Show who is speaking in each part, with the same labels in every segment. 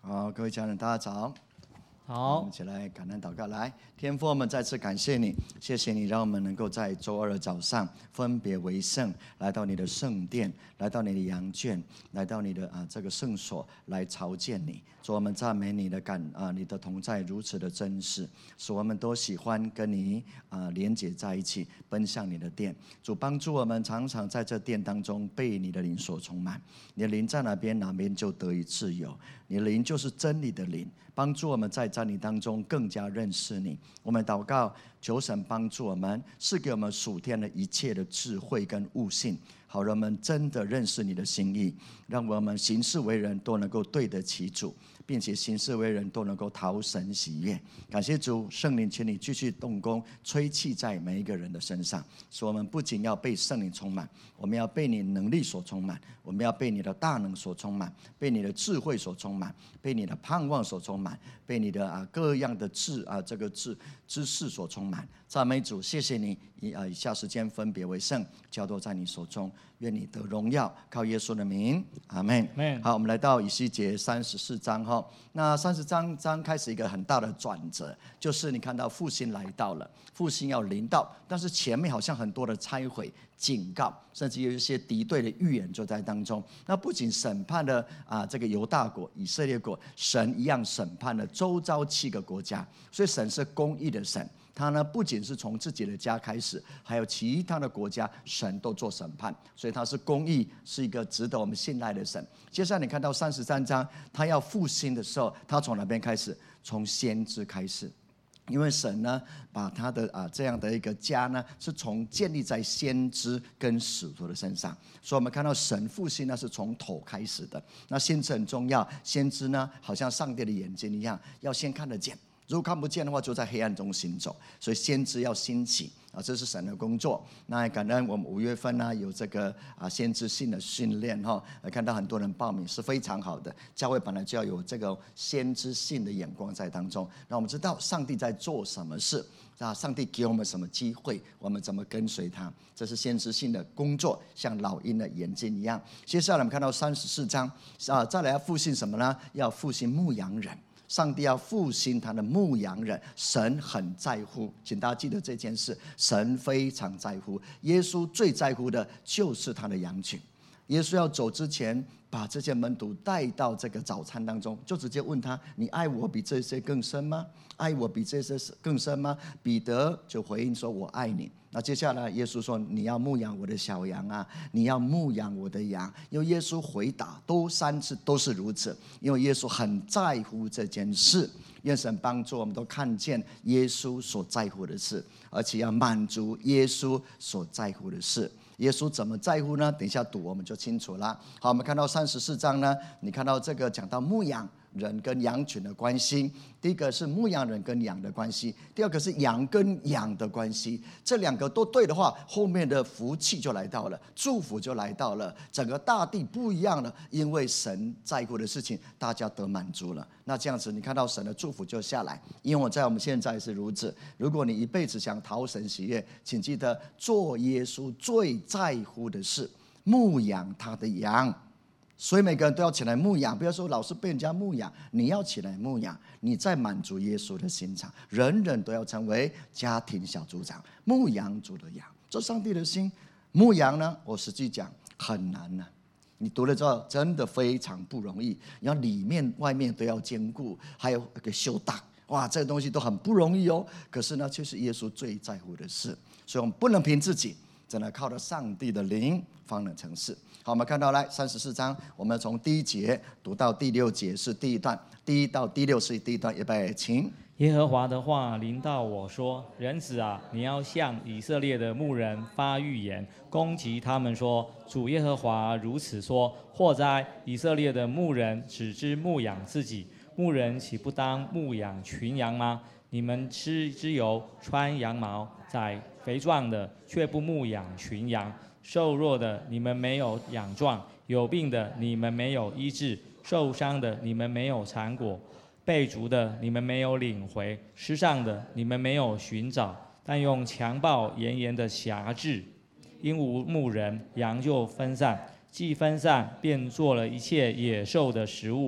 Speaker 1: 好，各位家人，大家早。
Speaker 2: 好，
Speaker 1: 我们一起来感恩祷告。来，天父，我们再次感谢你，谢谢你让我们能够在周二的早上分别为圣，来到你的圣殿，来到你的羊圈，来到你的这个圣所来朝见你。主，我们赞美你的你的同在如此的真实，使我们都喜欢跟你连结在一起，奔向你的殿。主，帮助我们常常在这殿当中被你的灵所充满，你的灵在哪边，哪边就得以自由。你的灵就是真理的灵，帮助我们在真理当中更加认识你。我们祷告，求神帮助我们，赐给我们属天的一切的智慧跟悟性，好让我们真的认识你的心意，让我们行事为人都能够对得起主，并且行事为人都能够讨神喜悦。感谢主，圣灵，请你继续动工，吹气在每一个人的身上，使我们不仅要被圣灵充满，我们要被你能力所充满，我们要被你的大能所充满，被你的智慧所充满，被你的盼望所充满，被你的各样的知识所充满。赞美主，谢谢你，以下时间分别为圣，交托在你手中，愿你得荣耀，靠耶稣的名，阿们。好，我们来到以西结34章哈。那34章开始一个很大的转折，就是你看到复兴来到了，复兴要临到，但是前面好像很多的拆毁、警告，甚至有一些敌对的预言就在当中。那不仅审判了这个犹大国、以色列国，神一样审判了周遭7个国家。所以神是公义的神，他呢不仅是从自己的家开始，还有其他的国家，神都做审判。所以他是公义，是一个值得我们信赖的神。接下来你看到33章，他要复兴的时候，他从哪边开始？从先知开始。因为神呢，把他的这样的一个家呢，是从建立在先知跟使徒的身上，所以我们看到神复兴呢是从头开始的。那先知很重要，先知呢好像上帝的眼睛一样，要先看得见。如果看不见的话，就在黑暗中行走。所以先知要兴起这是神的工作。那感恩我们5月份呢有这个先知性的训练哈，看到很多人报名是非常好的。教会本来就要有这个先知性的眼光在当中，让我们知道上帝在做什么事上帝给我们什么机会，我们怎么跟随他，这是先知性的工作，像老鹰的眼睛一样。接下来我们看到34章再来要复兴什么呢？要复兴牧羊人。上帝要复兴他的牧羊人，神很在乎，请大家记得这件事，神非常在乎。耶稣最在乎的就是他的羊群。耶稣要走之前，把这些门徒带到这个早餐当中，就直接问他：你爱我比这些更深吗？爱我比这些更深吗？彼得就回应说：我爱你。那接下来耶稣说：你要牧养我的小羊啊，你要牧养我的羊。因为耶稣回答3次都是如此，因为耶稣很在乎这件事。愿神帮助我们都看见耶稣所在乎的事，而且要满足耶稣所在乎的事。耶稣怎么在乎呢？等一下读我们就清楚了。好，我们看到34章呢，你看到这个讲到牧羊人跟羊群的关系。第一个是牧羊人跟羊的关系，第二个是羊跟羊的关系。这2个都对的话，后面的福气就来到了，祝福就来到了，整个大地不一样了。因为神在乎的事情，大家得满足了。那这样子，你看到神的祝福就下来。因为我们现在是如此。如果你一辈子想讨神喜悦，请记得做耶稣最在乎的事，牧养他的羊。所以每个人都要起来牧养，不要说老是被人家牧养，你要起来牧养，你在满足耶稣的心肠。人人都要成为家庭小组长，牧养主的羊，这上帝的心。牧羊呢，我实际讲很难呢。你读了之后真的非常不容易，你要里面外面都要兼顾，还有一个修大，哇，这个东西都很不容易哦。可是呢，却是耶稣最在乎的事，所以我们不能凭自己，只能靠着上帝的灵方能成事。好，我们看到来34章，我们从第1节读到第6节是第一段，第1到第6是第一段。预备，请。
Speaker 2: 耶和华的话临到我说：人子啊，你要向以色列的牧人发预言，攻击他们说：主耶和华如此说：祸哉！以色列的牧人只知牧养自己，牧人岂不当牧养群羊吗？你们吃脂油，穿羊毛，宰肥壮的，却不牧养群羊。瘦弱的你们没有养壮，有病的你们没有医治，受伤的你们没有缠裹，被逐的你们没有领回，失丧的你们没有寻找，但用强暴严严的辖制。因无牧人，羊就分散，既分散，便做了一切野兽的食物。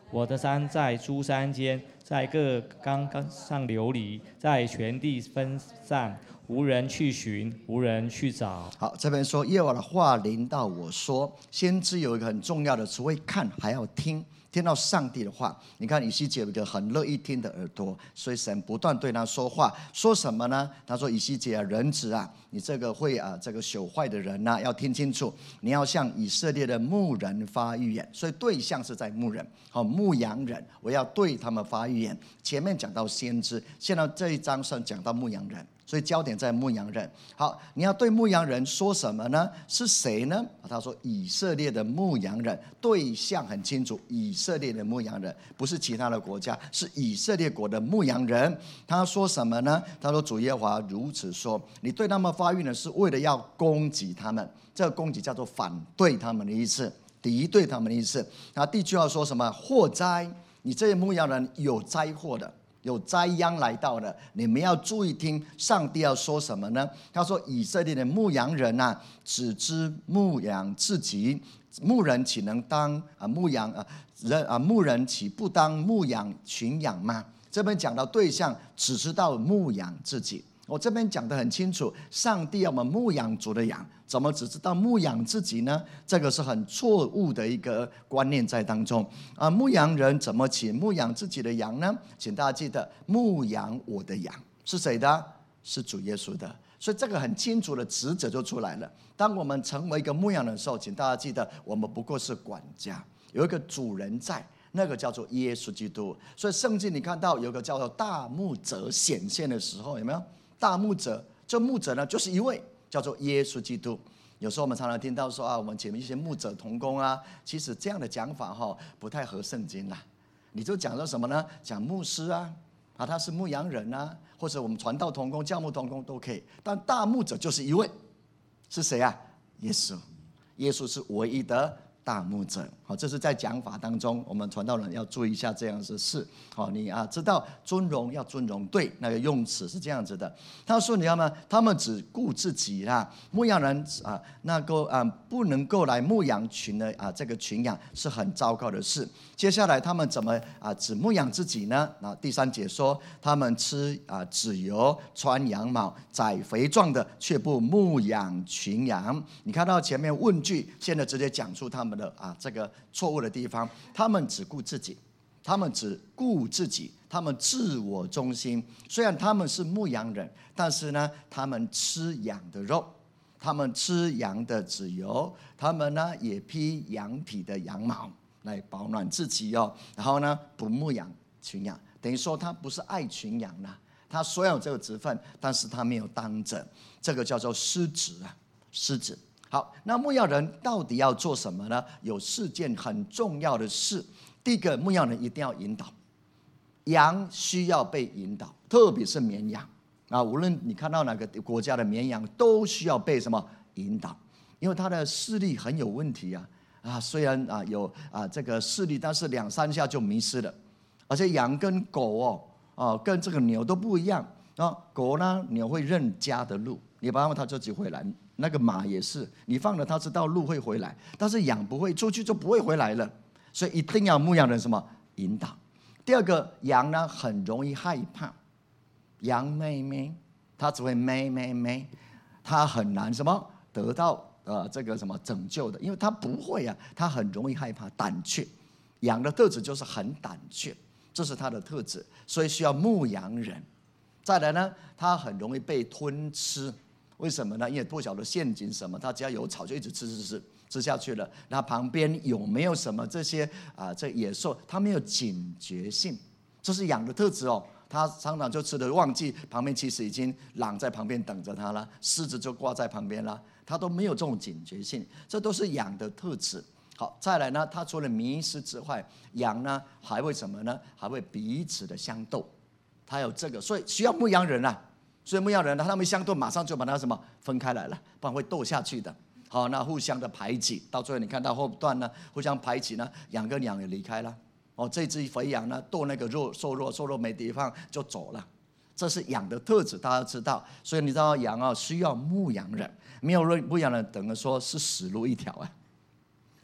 Speaker 2: 我的山在诸山间，在各冈上流离，在全地分散，无人去寻，无人去找。
Speaker 1: 好，这边说耶和华的话临到我说，先知有一个很重要的，除会看还要听。听到上帝的话，你看以西结有一个很乐意听的耳朵，所以神不断对他说话，说什么呢？他说：“以西结啊，人子啊，你这个会这个朽坏的人啊，要听清楚，你要向以色列的牧人发预言。”所以对象是在牧人，牧羊人，我要对他们发预言。前面讲到先知，现在这一章上讲到牧羊人。所以焦点在牧羊人。好，你要对牧羊人说什么呢？是谁呢？他说以色列的牧羊人，对象很清楚，以色列的牧羊人，不是其他的国家，是以色列国的牧羊人。他说什么呢？他说主耶和华如此说，你对他们发预言是为了要攻击他们，这个攻击叫做反对他们的意思，敌对他们的意思。那第一句话说什么？祸灾，你这些牧羊人有灾祸的，有灾殃来到了，你们要注意听上帝要说什么呢？他说以色列的牧羊人啊，只知牧养自己，牧人岂能当牧羊牧人岂不当牧养群羊吗？这边讲到对象只知道牧养自己。我这边讲得很清楚，上帝要我们牧养主的羊，怎么只知道牧养自己呢？这个是很错误的一个观念在当中牧羊人怎么请牧养自己的羊呢？请大家记得，牧养我的羊是谁的？是主耶稣的。所以这个很清楚的职责就出来了。当我们成为一个牧羊人的时候，请大家记得，我们不过是管家，有一个主人在，那个叫做耶稣基督。所以圣经你看到有一个叫做大牧者显现的时候，有没有？大牧者，这牧者呢，就是一位叫做耶稣基督。有时候我们常常听到说我们前面一些牧者同工其实这样的讲法不太合圣经啦。你就讲到什么呢？讲牧师他是牧羊人或者我们传道同工、教牧同工都可以。但大牧者就是一位，是谁耶稣。耶稣是唯一的大牧者。这是在讲法当中，我们传道人要注意一下这样的事。你知道尊荣要尊荣对，那个用词是这样子的。他说你知道吗？他们只顾自己牧羊人不能够来牧羊群的这个群羊是很糟糕的事。接下来他们怎么只牧养自己呢？第3节说他们吃脂油，穿羊毛，宰肥壮的，却不牧养群羊。你看到前面问句，现在直接讲出他们的这个错误的地方。他们只顾自己，他们只顾自己，他们自我中心。虽然他们是牧羊人，但是呢，他们吃羊的肉，他们吃羊的脂油，他们呢也披羊皮的羊毛来保暖自己然后呢，不牧养群羊，等于说他不是爱群羊他虽然有这个职分，但是他没有当着，这个叫做失职失职。好，那牧羊人到底要做什么呢？有4件很重要的事。第一个，牧羊人一定要引导，羊需要被引导，特别是绵羊无论你看到哪个国家的绵羊，都需要被什么引导，因为它的视力很有问题虽然有这个视力，但是2、3下就迷失了。而且羊跟狗跟这个牛都不一样狗呢，牛会认家的路，你把它它就自己回来。那个马也是，你放了它知道路会回来，但是羊不会，出去就不会回来了。所以一定要牧羊人什么引导。第二个，羊呢很容易害怕，羊妹妹它只会咩咩咩，它很难什么得到这个什么拯救的，因为它不会它很容易害怕，胆怯。羊的特质就是很胆怯，这是它的特质，所以需要牧羊人。再来呢，它很容易被吞吃。为什么呢？因为不晓得陷阱什么，它只要有草就一直吃下去了。那旁边有没有什么这些这野兽，它没有警觉性，这是羊的特质它常常就吃的忘记旁边其实已经狼在旁边等着它了，狮子就挂在旁边了，它都没有这种警觉性，这都是羊的特质。好，再来呢，它除了迷失之外，羊呢还会什么呢？还会彼此的相斗，它有这个，所以需要牧羊人所以牧羊人他们相斗，马上就把它什么分开来了，不然会斗下去的。好，那互相的排挤，到最后你看到后段呢，互相排挤呢，羊跟羊也离开了。这只肥羊呢斗那个瘦肉没地方就走了，这是羊的特质，大家知道。所以你知道羊需要牧羊人，没有牧羊人等于说是死路一条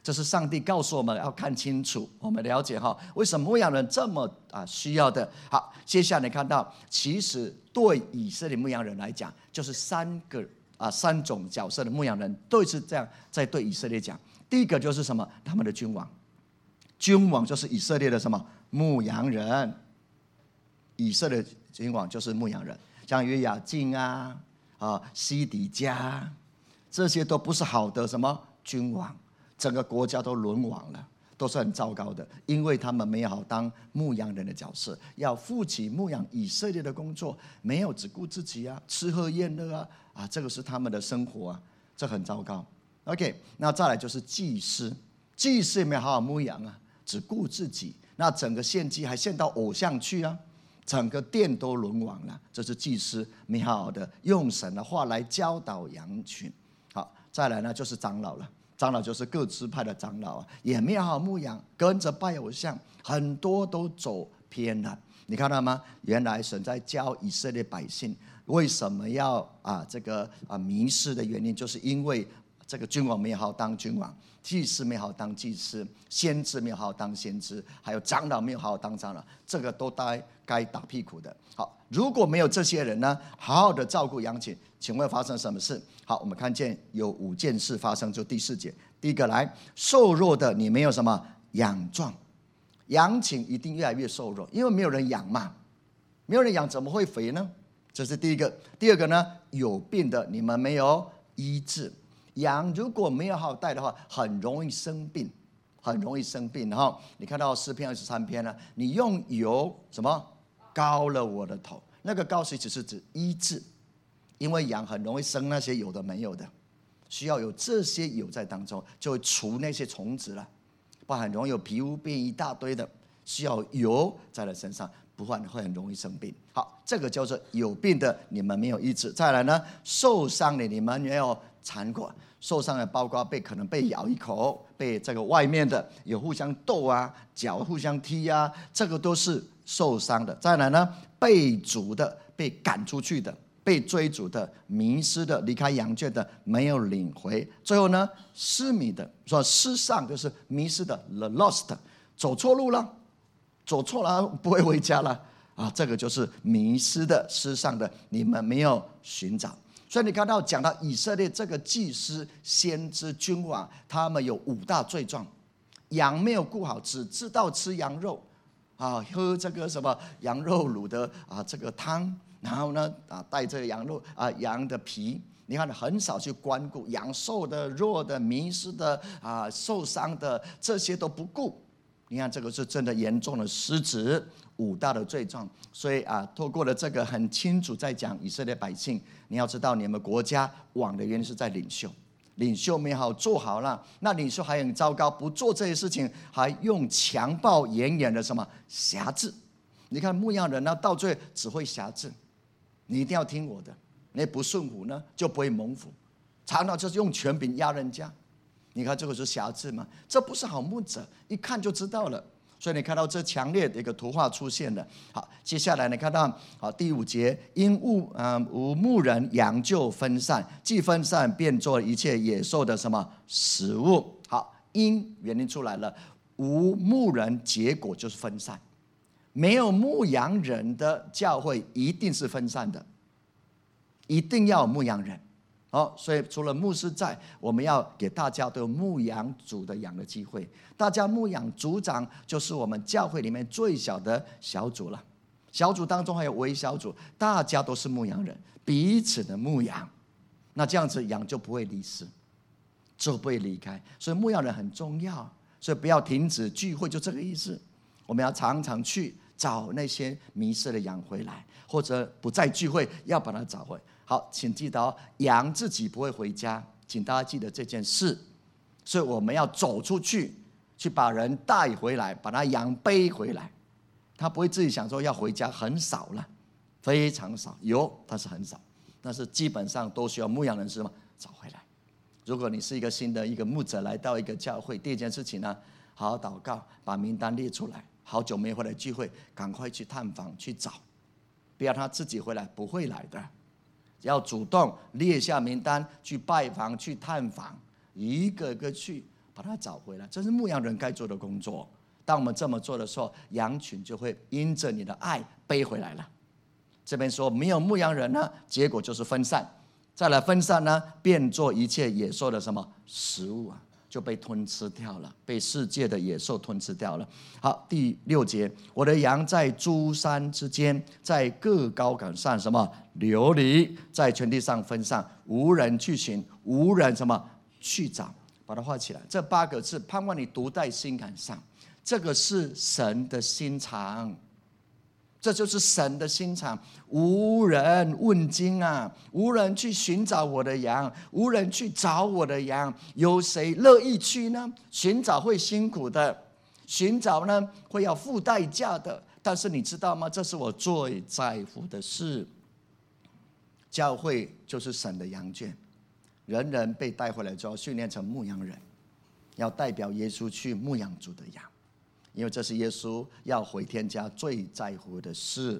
Speaker 1: 这是上帝告诉我们要看清楚，我们了解哈，为什么牧羊人这么需要的。好，接下来看到，其实对以色列牧羊人来讲，就是三种角色的牧羊人都是这样在对以色列讲。第一个就是什么？他们的君王，君王就是以色列的什么牧羊人，以色列君王就是牧羊人，像约雅敬西底家，这些都不是好的什么君王。整个国家都沦亡了，都是很糟糕的，因为他们没有好当牧羊人的角色，要负起牧养以色列的工作，没有只顾自己吃喝宴乐这个是他们的生活这很糟糕。OK， 那再来就是祭司，祭司也没有好好牧养只顾自己，那整个献祭还献到偶像去整个殿都沦亡了，这是祭司没好好的用神的话来教导羊群。好，再来呢就是长老了。长老就是各支派的长老也没有好好牧养，跟着拜偶像，很多都走偏了。你看到吗？原来神在教以色列百姓为什么要迷失的原因，就是因为这个君王没有好好当君王，祭司没有好好当祭司，先知没有好好当先知，还有长老没有好好当长老，这个都该打屁股的。好，如果没有这些人呢，好好的照顾羊群，请问发生什么事？好，我们看见有5件事发生，就第4节。第一个来，瘦弱的你没有什么养壮，羊群一定越来越瘦弱，因为没有人养嘛，没有人养怎么会肥呢？这是第一个。第二个呢，有病的你们没有医治，羊如果没有好好带的话，很容易生病，很容易生病。然后你看到诗篇23篇呢，你用油什么膏了我的头，那个膏其实是指医治，因为羊很容易生那些有的没有的，需要有这些油在当中，就会除那些虫子了，不然很容易有皮肤病一大堆的，需要油在了身上，不然会很容易生病。好，这个叫做有病的你们没有医治。再来呢，受伤的你们没有缠裹，受伤的包括可能被咬一口，被这个外面的有互相斗脚互相踢这个都是受伤的。再来呢，被逐的，被赶出去的，被追逐的，迷失的，离开羊圈的，没有领回。最后呢，失迷的，说失丧就是迷失的 ，the lost， 走错路了，走错了不会回家了这个就是迷失的、失丧的，你们没有寻找。所以你看到讲到以色列这个祭司、先知、君王，他们有5大罪状：羊没有顾好，只知道吃羊肉喝这个什么羊肉卤的这个汤，然后呢带这个羊肉羊的皮，你看很少去关顾羊瘦的、弱的、迷失的受伤的，这些都不顾。你看这个是真的严重的失职，5大的罪状。所以透过了这个很清楚在讲以色列百姓，你要知道你们国家亡的原因是在领袖，领袖没好做好了，那领袖还很糟糕，不做这些事情，还用强暴严严的什么辖制。你看牧羊人呢，到最后只会辖制，你一定要听我的，你不顺服呢就不会蒙福，常常就是用权柄压人家。你看这个是辖制吗？这不是好牧者，一看就知道了。所以你看到这强烈的一个图画出现了。好，接下来你看到第5节，因无牧人，羊就分散，既分散，便做一切野兽的什么食物。好，因原因出来了，无牧人，结果就是分散。没有牧羊人的教会一定是分散的，一定要有牧羊人。所以除了牧师在，我们要给大家都有牧羊主的养的机会。大家牧养组长就是我们教会里面最小的小组了，小组当中还有微小组，大家都是牧羊人，彼此的牧养，那这样子羊就不会离世，就不会离开。所以牧羊人很重要，所以不要停止聚会，就这个意思。我们要常常去找那些迷失的羊回来，或者不再聚会要把它找回。好，请记得羊自己不会回家，请大家记得这件事。所以我们要走出去，去把人带回来，把他羊背回来。他不会自己想说要回家，很少了，非常少，有但是很少。但是基本上都需要牧羊人是吗？找回来。如果你是一个新的一个牧者来到一个教会，第一件事情呢，好好祷告，把名单列出来。好久没回来聚会，赶快去探访去找，不要他自己回来，不会来的。要主动列下名单，去拜访去探访，一个个去， 把它找回来。这是牧羊人该做的工作。当我们这么做的时候，羊群就会因着你的爱背回来了。这边说没有牧羊人呢，结果就是分散。再来分散呢，变作一切野兽的什么食物啊，就被吞吃掉了，被世界的野兽吞吃掉了。好，第6节，我的羊在诸山之间，在各高岗上什么流离，在全地上分散，无人去寻，无人什么去找。把它画起来，这8个字，盼望你读在心坎上。这个是神的心肠，这就是神的心肠。无人问津啊，无人去寻找我的羊，无人去找我的羊，有谁乐意去呢？寻找会辛苦的，寻找呢会要付代价的。但是你知道吗？这是我最在乎的事。教会就是神的羊圈，人人被带回来之后训练成牧羊人，要代表耶稣去牧养主的羊。因为这是耶稣要回天家最在乎的事，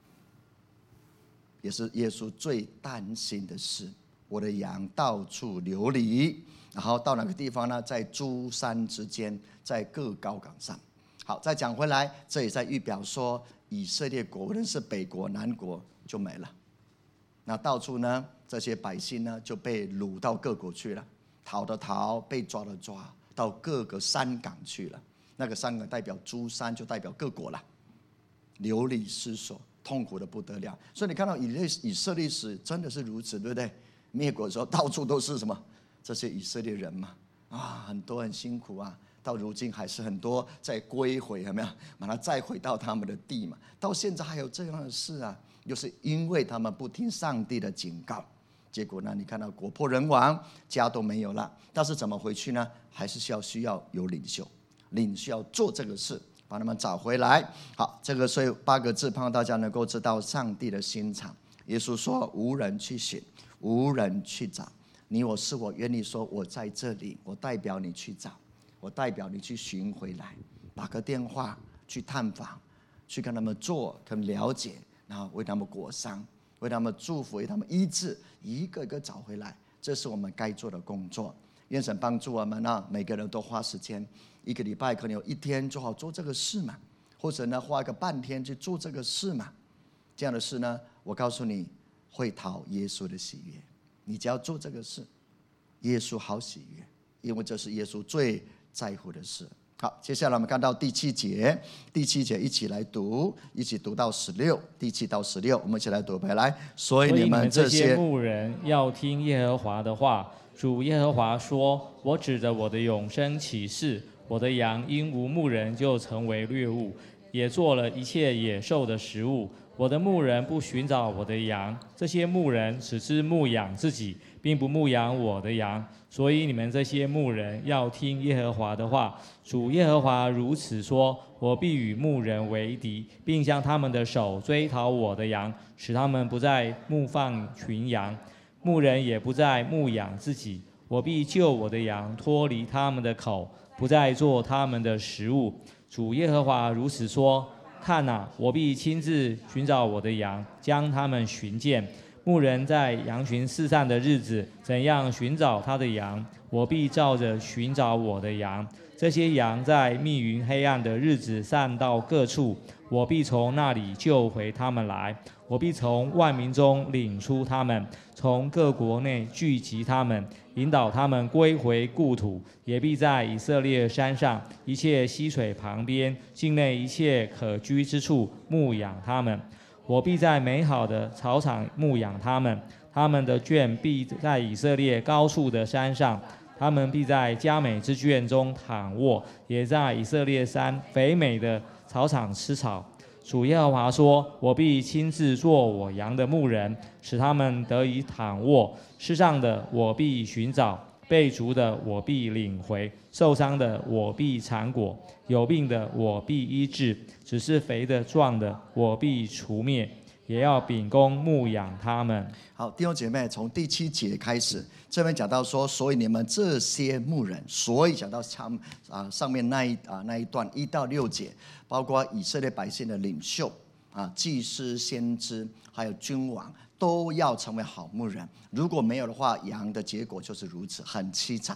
Speaker 1: 也是耶稣最担心的事。我的羊到处流离，然后到哪个地方呢？在诸山之间，在各高岗上。好，再讲回来，这也在预表说，以色列国无论是北国南国就没了。那到处呢，这些百姓呢就被掳到各国去了，逃的逃，被抓的抓，到各个山岗去了。那个山岗代表诸山，就代表各国了，流离失所，痛苦的不得了。所以你看到以色列史真的是如此，对不对？灭国的时候到处都是什么？这些以色列人嘛，很多很辛苦啊。到如今还是很多在归回，有没有？把它再回到他们的地嘛。到现在还有这样的事啊，就是因为他们不听上帝的警告，结果呢，你看到国破人亡，家都没有了。但是怎么回去呢？还是需要有领袖。领袖要做这个事，把他们找回来。好，这个所以8个字，盼望大家能够知道上帝的心肠。耶稣说：“无人去寻，无人去找。你我是我愿意说，我在这里，我代表你去找，我代表你去寻回来，打个电话去探访，去跟他们做，跟他们了解，然后为他们过伤，为他们祝福，为他们医治，一个一个找回来。这是我们该做的工作。愿神帮助我们啊，每个人都花时间。”1个礼拜可能有1天就好做这个事嘛，或者呢花个半天去做这个事嘛。这样的事呢，我告诉你会讨耶稣的喜悦。你只要做这个事，耶稣好喜悦，因为这是耶稣最在乎的事。好，接下来我们看到第7节，第7节一起来读，一起读到16，第7到16，我们一起来读回来。所以你们这些
Speaker 2: 牧人要听耶和华的话。主耶和华说：“我指着我的永生起誓，我的羊因无牧人就成为掠物，也做了一切野兽的食物。我的牧人不寻找我的羊，这些牧人只知牧养自己，并不牧养我的羊。所以你们这些牧人要听耶和华的话。主耶和华如此说：我必与牧人为敌，并将他们的手追讨我的羊，使他们不再牧放群羊。牧人也不再牧养自己，我必救我的羊脱离他们的口，不再做他们的食物。主耶和华如此说：看哪，我必亲自寻找我的羊，将他们寻见。牧人在羊群四散的日子，怎样寻找他的羊，我必照着寻找我的羊。这些羊在密云黑暗的日子散到各处，我必从那里救回他们来。我必从万民中领出他们，从各国内聚集他们，引导他们归回故土。也必在以色列山上一切溪水旁边，境内一切可居之处牧养他们。我必在美好的草场牧养他们，他们的圈必在以色列高处的山上，他们必在佳美之圈中躺卧，也在以色列山肥美的草场吃草。主耶和华说：我必亲自做我羊的牧人，使他们得以躺卧。失丧的我必寻找，被逐的我必领回，受伤的我必缠裹，有病的我必医治，只是肥的壮的我必除灭，也要秉公牧养他们。
Speaker 1: 好，弟兄姐妹，从第7节开始，这边讲到说，所以你们这些牧人，所以讲到上面那一段1到6节，包括以色列百姓的领袖祭司、先知，还有君王，都要成为好牧人。如果没有的话，羊的结果就是如此，很凄惨。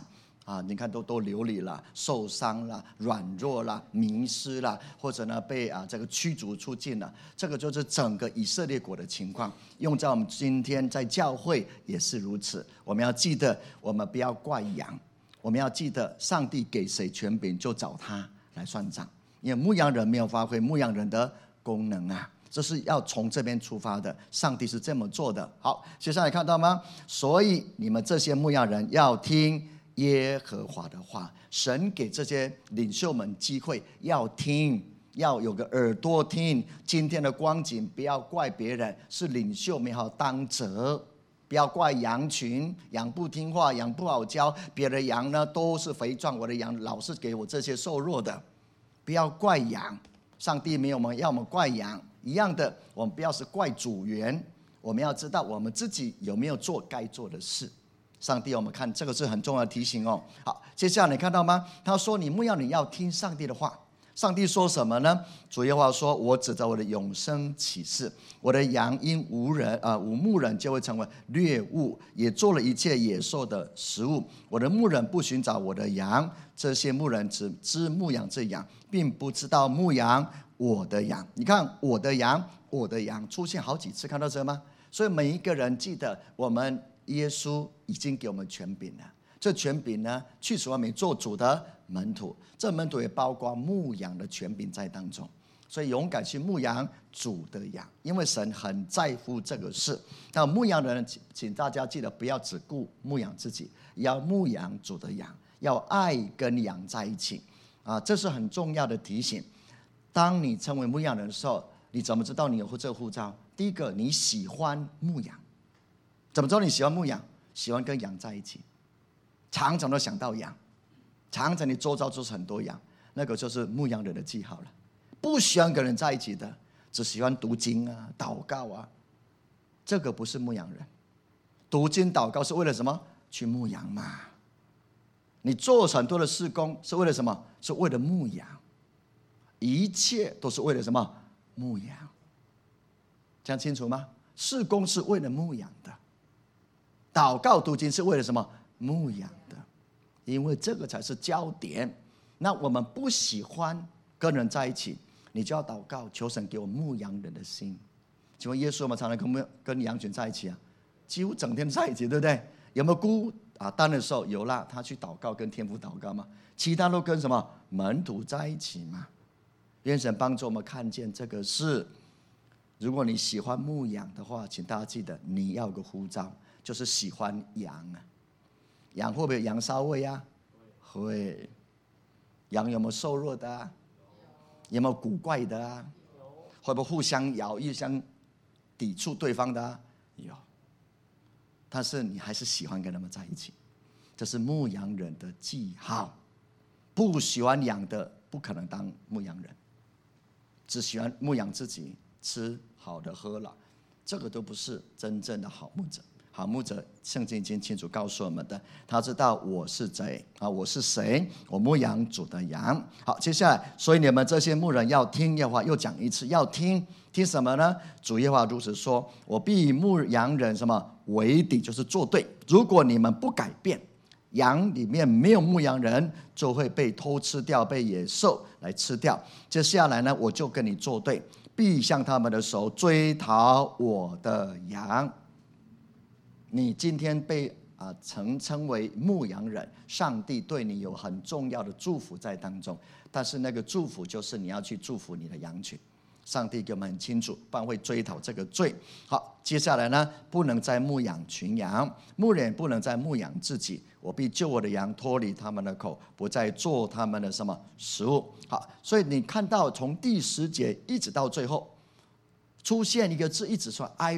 Speaker 1: 你看都流离了，受伤了，软弱了，迷失了，或者呢被这个驱逐出境了。这个就是整个以色列国的情况，用在我们今天在教会也是如此。我们要记得，我们不要怪羊，我们要记得上帝给谁权柄就找他来算账，因为牧羊人没有发挥牧羊人的功能啊，这是要从这边出发的，上帝是这么做的。好，接下来看到吗？所以你们这些牧羊人要听耶和华的话，神给这些领袖们机会，要听，要有个耳朵听。今天的光景不要怪别人，是领袖没好当责，不要怪羊群，羊不听话，羊不好教，别的羊呢都是肥壮，我的羊老是给我这些瘦弱的，不要怪羊。上帝没有要我们怪羊一样的，我们不要是怪主人，我们要知道我们自己有没有做该做的事。上帝，我们看这个是很重要的提醒哦。好，接下来你看到吗？他说你牧羊人要听上帝的话。上帝说什么呢？主耶和华说：我指着我的永生起誓，我的羊因无牧人就会成为掠物，也做了一切野兽的食物。我的牧人不寻找我的羊，这些牧人只知牧养这羊，并不知道牧养我的羊。你看，我的羊，我的羊出现好几次，看到这吗？所以每一个人记得，我们耶稣已经给我们权柄了。这权柄呢，去使万民做主的门徒，这门徒也包括牧羊的权柄在当中。所以勇敢去牧羊主的羊，因为神很在乎这个事。那牧羊的人，请大家记得不要只顾牧养自己，要牧养主的羊，要爱跟羊在一起这是很重要的提醒。当你成为牧羊人的时候，你怎么知道你有这个呼召？第一个，你喜欢牧羊。怎么知道你喜欢牧羊？喜欢跟羊在一起，常常都想到羊，常常你周遭就是很多羊，那个就是牧羊人的记号了。不喜欢跟人在一起的，只喜欢读经祷告这个不是牧羊人。读经祷告是为了什么？去牧羊嘛。你做很多的事工是为了什么？是为了牧羊。一切都是为了什么？牧羊。这样清楚吗？事工是为了牧羊的，祷告读经是为了什么？牧养的，因为这个才是焦点。那我们不喜欢跟人在一起，你就要祷告，求神给我牧羊人的心。请问耶稣们常常跟羊群在一起几乎整天在一起，对不对？有没有孤单的时候？有啦，他去祷告，跟天父祷告嘛。其他都跟什么门徒在一起嘛。愿神帮助我们看见这个事。如果你喜欢牧养的话，请大家记得你要有个呼召，就是喜欢羊羊会不会有羊骚味会。羊有没有瘦弱的有没有古怪的会不会互相咬、互相抵触对方的有。但是你还是喜欢跟他们在一起，这是牧羊人的记号。不喜欢羊的不可能当牧羊人，只喜欢牧养自己，吃好的喝了，这个都不是真正的好牧者。好牧者，圣经已经清楚告诉我们的，他知道我是谁我是谁，我牧养主的羊。好，接下来，所以你们这些牧人要听耶和华，又讲一次，要听什么呢？主耶和华如此说：我必以牧羊人什么为敌，就是作对。如果你们不改变，羊里面没有牧羊人，就会被偷吃掉，被野兽来吃掉。接下来呢，我就跟你作对，必向他们的手追讨我的羊。你今天被曾称为牧羊人，上帝对你有很重要的祝福在当中，但是那个祝福就是你要去祝福你的羊群。上帝给我们很清楚，不然会追讨这个罪。好，接下来呢，不能再牧养群羊，牧人也不能再牧养自己。我必救我的羊脱离他们的口，不再做他们的什么食物。好，所以你看到从第10节一直到最后，出现一个字，一直说 I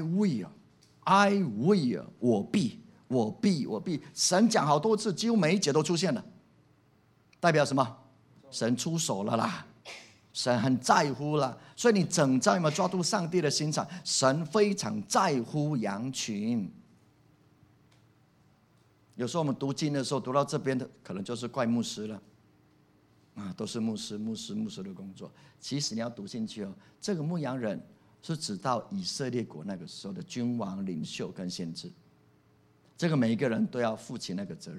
Speaker 1: will。I will， 我必，我必，我必。神讲好多次，几乎每一节都出现了，代表什么？神出手了啦，神很在乎了。所以你整章有没有抓住上帝的心肠？神非常在乎羊群。有时候我们读经的时候，读到这边的可能就是怪牧师了都是牧师的工作。其实你要读进去这个牧羊人是指到以色列国那个时候的君王、领袖跟先知，这个每一个人都要负起那个责任。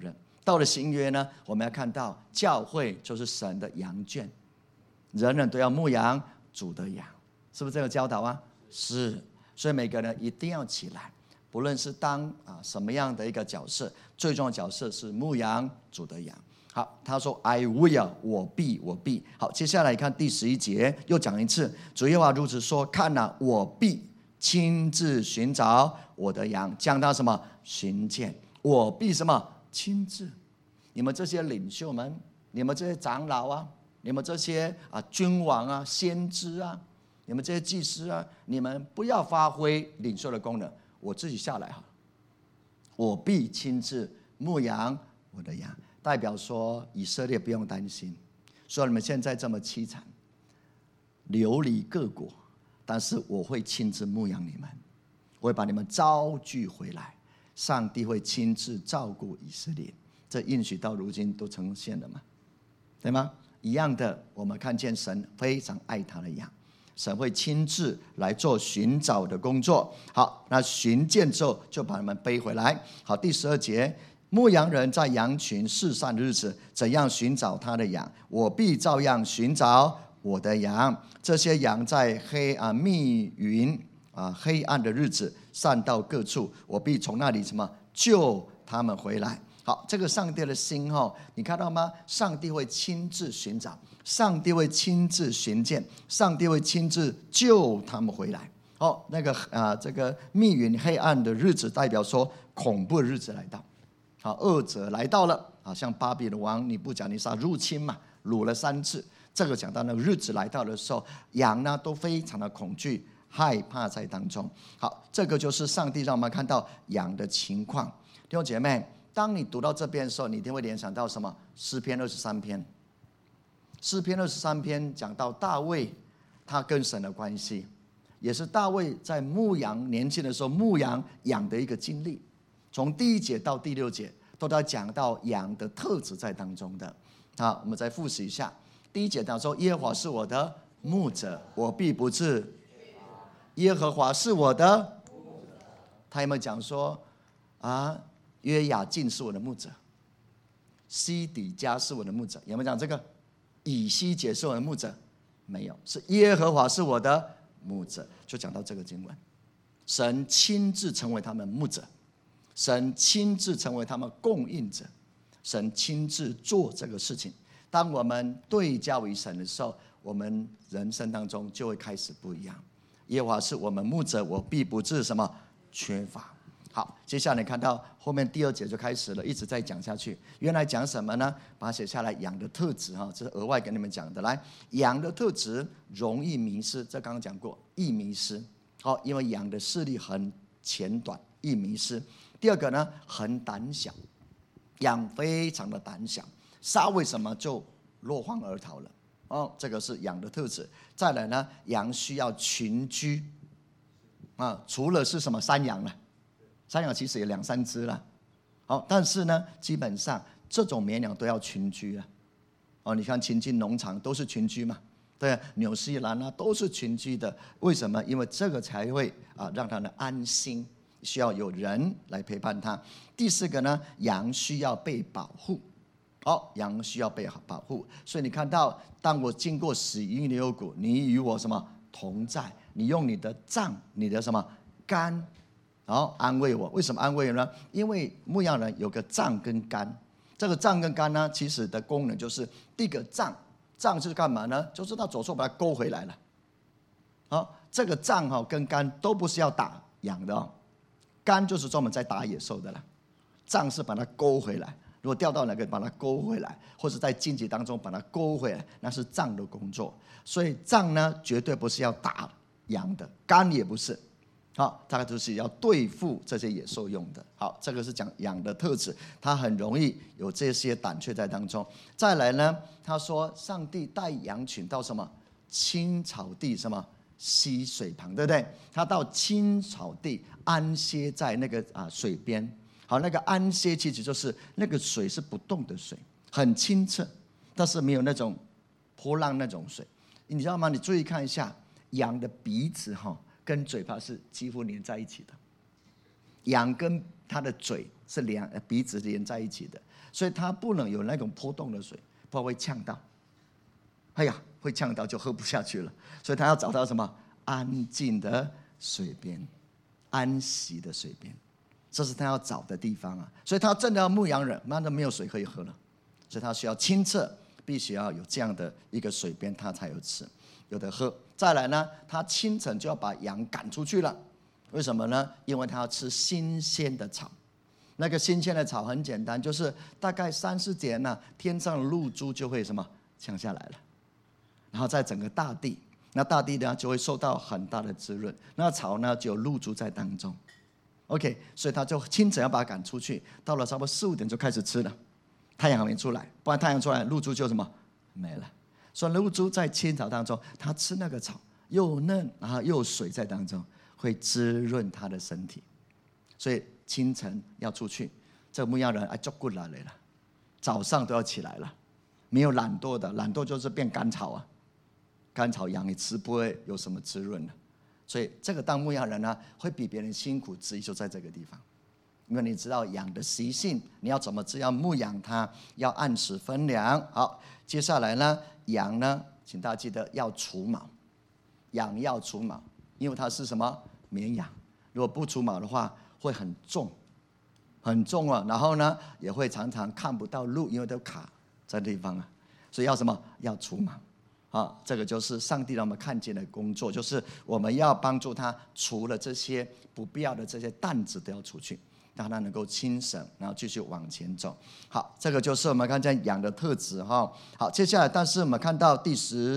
Speaker 1: 到了新约呢，我们要看到教会就是神的羊圈，人人都要牧养主的羊，是不是这个教导啊？是，所以每个人一定要起来，不论是当什么样的一个角色，最重要的角色是牧养主的羊。好，他说 I will， 我必。好，接下来看第11节，又讲一次，主耶和华如此说，看啊，我必亲自寻找我的羊，将他什么寻见。我必什么亲自。你们这些领袖们，你们这些长老啊，你们这些君王啊、先知啊，你们这些祭司啊，你们不要发挥领袖的功能，我自己下来好了。我必亲自牧养我的羊，代表说以色列不用担心，说你们现在这么凄惨，流离各国，但是我会亲自牧养你们，我会把你们招聚回来，上帝会亲自照顾以色列。这应许到如今都呈现了嘛，对吗？一样的，我们看见神非常爱他的羊，神会亲自来做寻找的工作。好，那寻见之后就把他们背回来。好，第12节，牧羊人在羊群四散的日子，怎样寻找他的羊？我必照样寻找我的羊。这些羊在密云黑暗的日子散到各处，我必从那里什么救他们回来。好，这个上帝的心你看到吗？上帝会亲自寻找，上帝会亲自寻见，上帝会亲自救他们回来。那个这个密云黑暗的日子，代表说恐怖的日子来到。好，恶者来到了，像巴比伦王尼布甲尼撒入侵嘛，掳了3次。这个讲到那个日子来到的时候，羊呢都非常的恐惧、害怕在当中。好，这个就是上帝让我们看到羊的情况。弟兄姐妹，当你读到这边的时候，你一定会联想到什么？诗篇23篇。诗篇23篇讲到大卫他跟神的关系，也是大卫在牧羊年轻的时候牧羊养的一个经历。从第1节到第6节都在讲到羊的特质在当中的。好，我们再复习一下。第1节讲说，耶和华是我的牧者，我必不致。耶和华是我的。他有没有讲说约雅敬是我的牧者，西底家是我的牧者？有没有讲这个？以西结是我的牧者？没有，是耶和华是我的牧者。就讲到这个经文，神亲自成为他们牧者，神亲自成为他们供应者，神亲自做这个事情。当我们对焦于神的时候，我们人生当中就会开始不一样。耶和华是我们牧者，我必不致什么缺乏。好，接下来看到后面第2节就开始了，一直在讲下去。原来讲什么呢？把它写下来，羊的特质这是额外跟你们讲的。来，羊的特质容易迷失，这刚刚讲过，易迷失。因为羊的视力很浅短，易迷失。第2个呢，很胆小，羊非常的胆小，稍微什么就落荒而逃了。这个是羊的特质。再来呢，羊需要群居除了是什么山羊了。山羊其实也2、3只了，但是呢，基本上这种绵羊都要群居你看亲近农场都是群居嘛，对，纽西兰都是群居的。为什么？因为这个才会让他们安心，需要有人来陪伴他。第4个呢，羊需要被保护。羊需要被保护，所以你看到，当我经过死荫的幽谷，你与我什么同在？你用你的杖，你的什么竿，安慰我。为什么安慰呢？因为牧羊人有个杖跟竿，这个杖跟竿呢，其实的功能就是第一个杖是干嘛呢？就是他走错把它勾回来了。这个杖跟竿都不是要打羊的竿就是专门在打野兽的了，杖是把它勾回来。如果掉到哪个，把它勾回来，或者在荆棘当中把它勾回来，那是杖的工作。所以杖呢，绝对不是要打羊的，竿也不是。大概就是要对付这些野兽用的。好，这个是讲羊的特质，它很容易有这些胆怯在当中。再来呢，他说上帝带羊群到什么青草地，什么溪水旁，对不对？他到青草地安歇在那个水边。好，那个安歇其实就是那个水是不动的水，很清澈，但是没有那种波浪那种水。你知道吗？你注意看一下，羊的鼻子跟嘴巴是几乎连在一起的，羊跟它的嘴是鼻子连在一起的，所以它不能有那种波动的水，不然会呛到。哎呀，会呛到就喝不下去了。所以他要找到什么安静的水边，安息的水边，这是他要找的地方啊。所以他真的要牧羊人，那就没有水可以喝了，所以他需要清澈，必须要有这样的一个水边，他才有吃，有的喝。再来呢，他清晨就要把羊赶出去了，为什么呢？因为他要吃新鲜的草。那个新鲜的草很简单，就是大概3、4节呢，天上的露珠就会什么降下来了，然后在整个大地，那大地呢就会受到很大的滋润，那草呢就有露珠在当中。OK， 所以他就清晨要把它赶出去，到了差不多4、5点就开始吃了，太阳还没出来，不然太阳出来露珠就什么没了。所以露珠在青草当中，他吃那个草又嫩，然后又有水在当中，会滋润他的身体。所以清晨要出去，这个牧羊人就过来了，早上都要起来了，没有懒惰的，懒惰就是变干草啊，干草羊也吃不会有什么滋润的。所以这个当牧羊人呢，会比别人辛苦之一就在这个地方，因为你知道羊的习性，你要怎么知道牧养它，要按时分粮。好，接下来呢，羊呢，请大家记得要除毛，羊要除毛，因为它是什么绵羊，如果不除毛的话，会很重，很重啊。然后呢，也会常常看不到路，因为都卡在地方啊。所以要什么？要除毛。啊，这个就是上帝让我们看见的工作，就是我们要帮助他除了这些不必要的这些担子都要出去，让他能够轻省，然后继续往前走。好，这个就是我们刚才羊的特质哈。好，接下来，但是我们看到第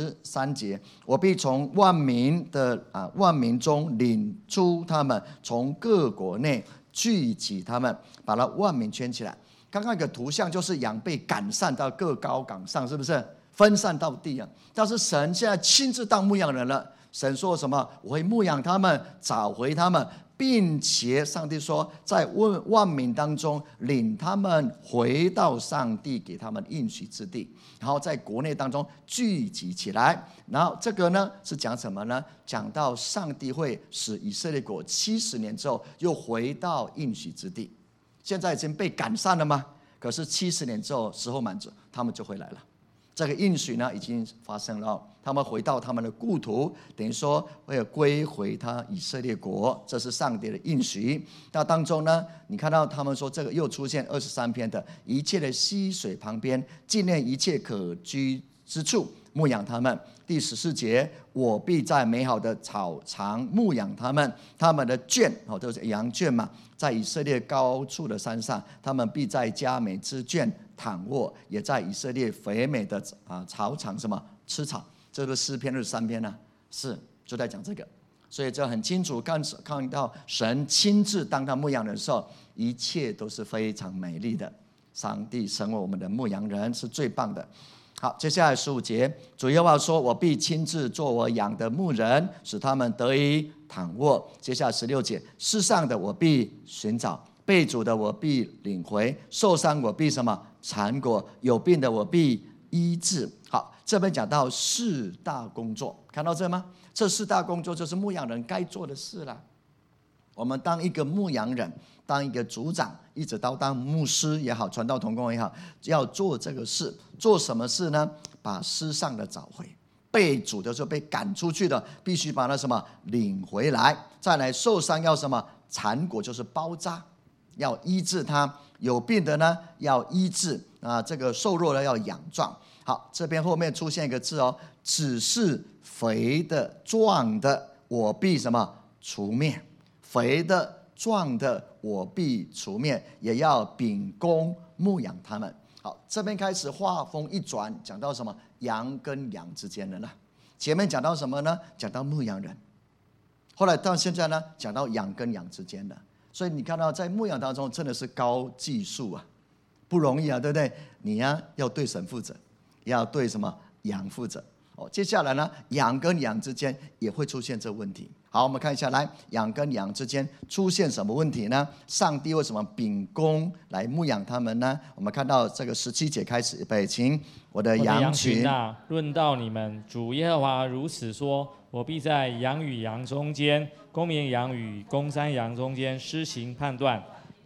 Speaker 1: 13节，我必从万民中领出他们，从各国内聚集他们，把那万民圈起来。刚刚一个图像就是羊被赶散到各高岗上，是不是？分散到地啊！但是神现在亲自当牧羊人了。神说什么？我会牧养他们，找回他们，并且上帝说，在万民当中领他们回到上帝给他们应许之地，然后在国内当中聚集起来。然后这个呢是讲什么呢？讲到上帝会使以色列国70年之后又回到应许之地。现在已经被赶散了吗？可是70年之后时候满足，他们就回来了。这个应许呢已经发生了，他们回到他们的故土，等于说会归回他以色列国，这是上帝的应许。那当中呢，你看到他们说这个又出现23篇的一切的溪水旁边，纪念一切可居之处，牧养他们。第14节，我必在美好的草场牧养他们，他们的圈都是羊圈嘛，在以色列高处的山上，他们必在佳美之圈躺卧，也在以色列肥美的草场什么吃草。这个诗篇23篇呢，是就在讲这个。所以这很清楚看到神亲自当他牧羊人的时候，一切都是非常美丽的。上帝成为我们的牧羊人是最棒的。好，接下来15节，主耶和华说，我必亲自做我养的牧人，使他们得以躺卧。接下来16节，世上的我必寻找，被掳的我必领回，受伤我必什么缠裹，有病的我必医治。好，这边讲到4大工作，看到这吗？这4大工作就是牧羊人该做的事了。我们当一个牧羊人，当一个族长，一直到当牧师也好，传道同工也好，要做这个事。做什么事呢？把失丧的找回，被掳的时候被赶出去的，必须把那什么领回来。再来受伤要什么缠裹，就是包扎，要医治他。有病的呢要医治啊，这个瘦弱的要养壮。好，这边后面出现一个字哦，只是肥的壮的我必什么除灭，肥的壮的我必除灭，也要秉公牧养他们。好，这边开始话锋一转，讲到什么羊跟羊之间的呢？前面讲到什么呢？讲到牧羊人，后来到现在呢，讲到羊跟羊之间的。所以你看到在牧羊当中真的是高技术啊，不容易啊，对不对？你呀要对神负责，也要对什么羊负责。接下来呢，羊跟羊之间也会出现这问题。好，我们看一下，来，羊跟羊之间出现什么问题呢？上帝为什么秉公来牧养他们呢？我们看到这个17节开始，预备，请我的羊群
Speaker 2: 啊，论到你们，主耶和华如此说：我必在羊与羊中间，公绵羊与公山羊中间施行判断。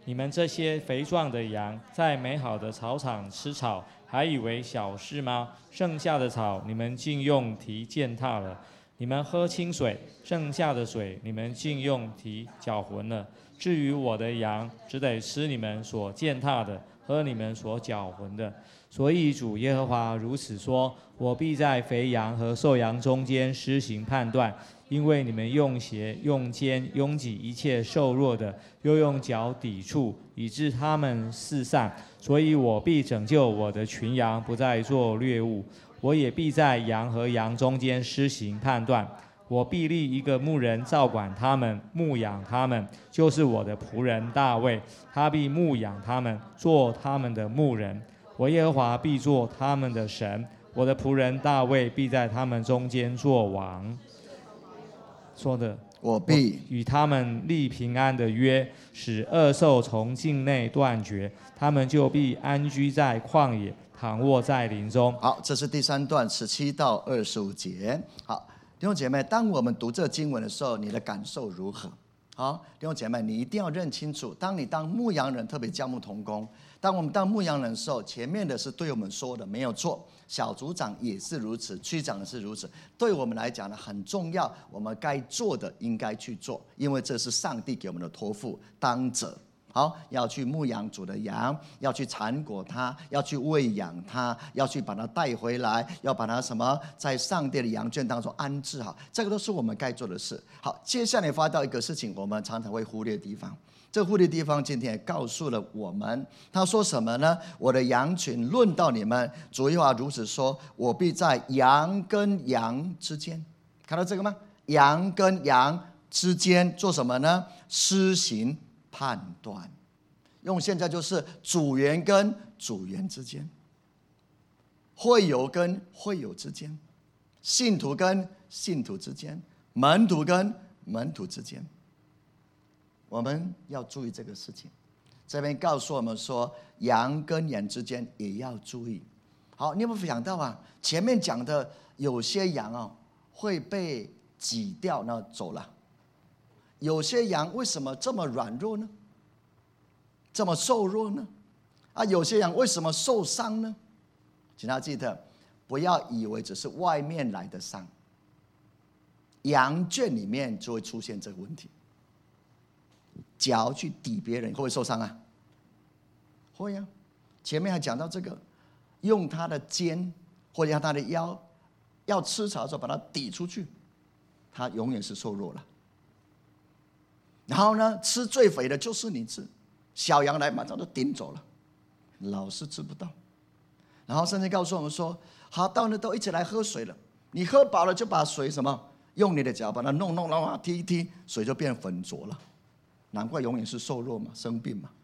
Speaker 2: 你们这些肥壮的羊，在美好的草场吃草，还以为小事吗？剩下的草，你们竟用蹄践踏了；你们喝清水，剩下的水，你们竟用蹄搅浑了。至于我的羊，只得吃你们所践踏的，喝你们所搅浑的。所以主耶和华如此说：我必在肥羊和瘦羊中间施行判断，因为你们用鞋、用肩拥挤一切瘦弱的，又用脚抵触，以致他们四散。所以我必拯救我的群羊，不再做掠物。我也必在羊和羊中间施行判断。我必立一个牧人照管他们，牧养他们，就是我的仆人大卫。他必牧养他们，做他们的牧人。我耶和华必做他们的神，我的仆人大卫必在他们中间做王。说的，
Speaker 1: 我必
Speaker 2: 与他们立平安的约，使恶兽从境内断绝，他们就必安居在旷野，躺卧在林中。
Speaker 1: 好，这是第3段17到25节。好，弟兄姐妹，当我们读这经文的时候，你的感受如何？好，弟兄姐妹，你一定要认清楚，当你当牧羊人，特别教牧同工，当我们当牧羊人的时候，前面的是对我们说的没有错，小组长也是如此，区长也是如此，对我们来讲呢很重要，我们该做的应该去做，因为这是上帝给我们的托付，当责。好，要去牧养主的羊，要去缠裹它，要去喂养它，要去把它带回来，要把它在上帝的羊圈当中安置好，这个都是我们该做的事。好，接下来发到一个事情，我们常常会忽略的地方。这个忽略的地方，今天也告诉了我们，他说什么呢？我的羊群论到你们，主耶和华如此说：我必在羊跟羊之间，看到这个吗？羊跟羊之间做什么呢？施行判断，用现在就是主员跟主员之间，会友跟会友之间，信徒跟信徒之间，门徒跟门徒之间，我们要注意这个事情。这边告诉我们说，羊跟羊之间也要注意。好，你有没有想到啊？前面讲的有些羊会被挤掉，那走了。有些羊为什么这么软弱呢？这么瘦弱呢？有些羊为什么受伤呢？请大家记得，不要以为只是外面来的伤，羊圈里面就会出现这个问题。脚去抵别人会不会受伤啊？会啊。前面还讲到这个，用他的肩或者用他的腰，要吃草的时候把它抵出去，他永远是瘦弱了。然后呢，吃最肥的就是你吃，小羊来马上就顶走了，老是吃不到。然后甚至告诉我们说，好，到那都一起来喝水了，你喝饱了就把水用你的脚把它弄，然后踢一踢，水就变浑浊了。难怪永远是瘦弱嘛，生病嘛。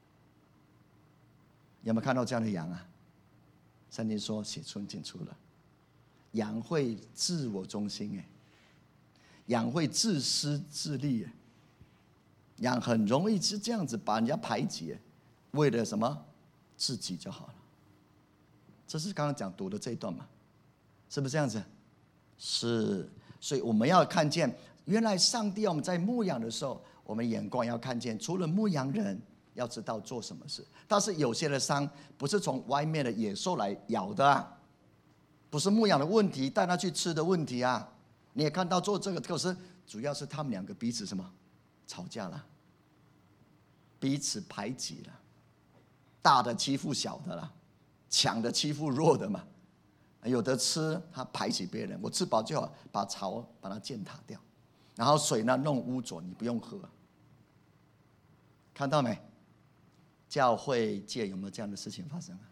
Speaker 1: 有没有看到这样的羊啊？圣经说血纯净出了，羊会自我中心，羊会自私自利，羊很容易是这样子把人家排挤，为了什么？自己就好了。这是刚刚读的这一段嘛，是不是这样子？是。所以我们要看见，原来上帝要我们在牧养的时候，我们眼光要看见，除了牧羊人要知道做什么事。但是有些的伤不是从外面的野兽来咬的啊，不是牧养的问题，带他去吃的问题啊。你也看到做这个，可是主要是他们两个彼此吵架了，彼此排挤了，大的欺负小的了，强的欺负弱的嘛。有的吃他排挤别人，我吃饱就好，把草把它践踏掉，然后水呢弄污浊，你不用喝。看到没？教会界有没有这样的事情发生啊？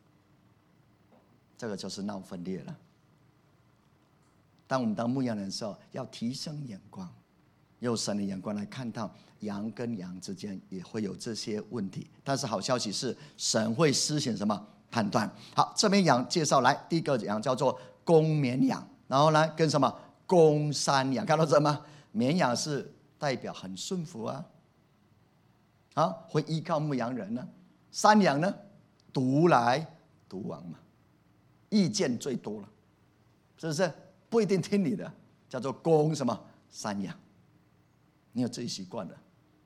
Speaker 1: 这个就是闹分裂了。当我们当牧羊人的时候，要提升眼光，用神的眼光来看到羊跟羊之间也会有这些问题。但是好消息是，神会施行什么判断？好，这边羊介绍来，第一个羊叫做公绵羊，然后呢跟什么公山羊，看到这吗？绵羊是代表很顺服啊，会依靠牧羊人呢。山羊呢，独来独往嘛，意见最多了，是不是？不一定听你的，叫做公什么山羊。你有自己习惯的，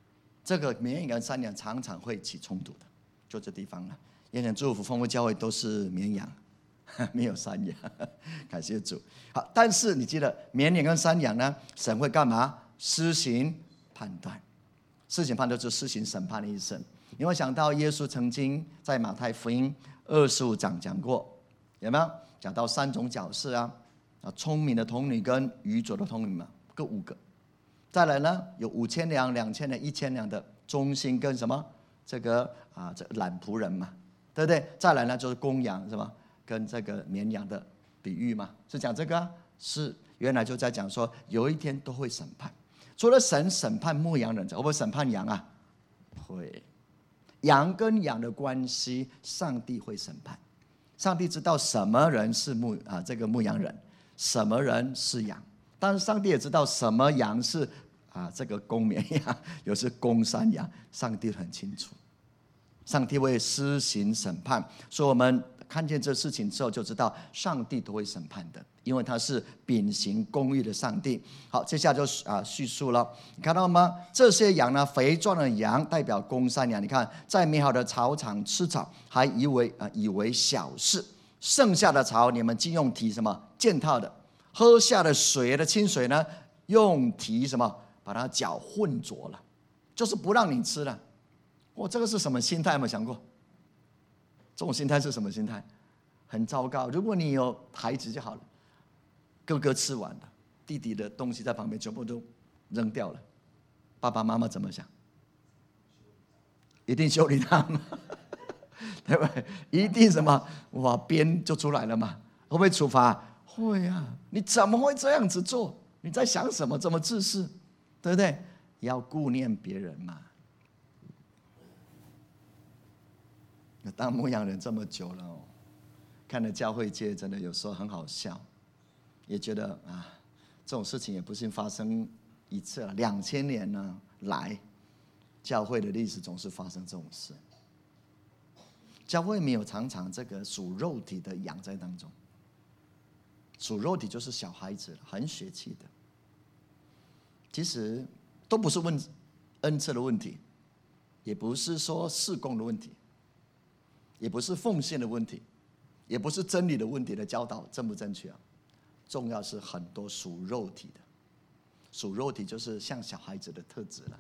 Speaker 1: 这个绵羊跟山羊常常会起冲突的，就这地方了。愿神祝福丰富教会都是绵羊，没有山羊，感谢主。好，但是你记得绵羊跟山羊呢，神会干嘛？施行判断。施行判断就是施行审判的意思。你会想到耶稣曾经在马太福音25章讲过，有没有？讲到3种角色啊，聪明的童女跟愚拙的童女嘛，各5个。再来呢，有5000两、2000两、1000两的忠心跟什么？这个懒仆人嘛，对不对？再来呢，就是公羊是吧？跟这个绵羊的比喻嘛，是讲这个啊？是，原来就在讲说，有一天都会审判。除了神审判牧羊人，会不会审判羊啊？会。羊跟羊的关系，上帝会审判。上帝知道什么人是这个牧羊人，什么人是羊。但是上帝也知道什么羊是这个公绵羊，有时公山羊，上帝很清楚。上帝会施行审判，所以我们看见这事情之后，就知道上帝都会审判的，因为他是秉行公义的上帝。好，接下来就叙述了，你看到吗？这些羊呢，肥壮的羊代表公山羊。你看，在美好的草场吃草，还以为小事；剩下的草，你们竟用蹄什么践踏的；喝下的水的清水呢，用蹄什么把它搅混浊了，就是不让你吃了。这个是什么心态？有没有想过？这种心态是什么心态？很糟糕。如果你有孩子就好了，哥哥吃完了，弟弟的东西在旁边全部都扔掉了，爸爸妈妈怎么想？一定修理他们，对不对？一定什么鞭就出来了嘛？会不会处罚？会啊！你怎么会这样子做？你在想什么？这么自私，对不对？要顾念别人嘛。当牧羊人这么久了看了教会界真的有时候很好笑，也觉得这种事情也不是发生一次了，2000年呢来，教会的历史总是发生这种事。教会没有常常这个属肉体的羊在当中，属肉体就是小孩子，很血气的。其实都不是恩赐的问题，也不是说事工的问题，也不是奉献的问题，也不是真理的问题的教导正不正确啊？重要是很多属肉体的，属肉体就是像小孩子的特质了。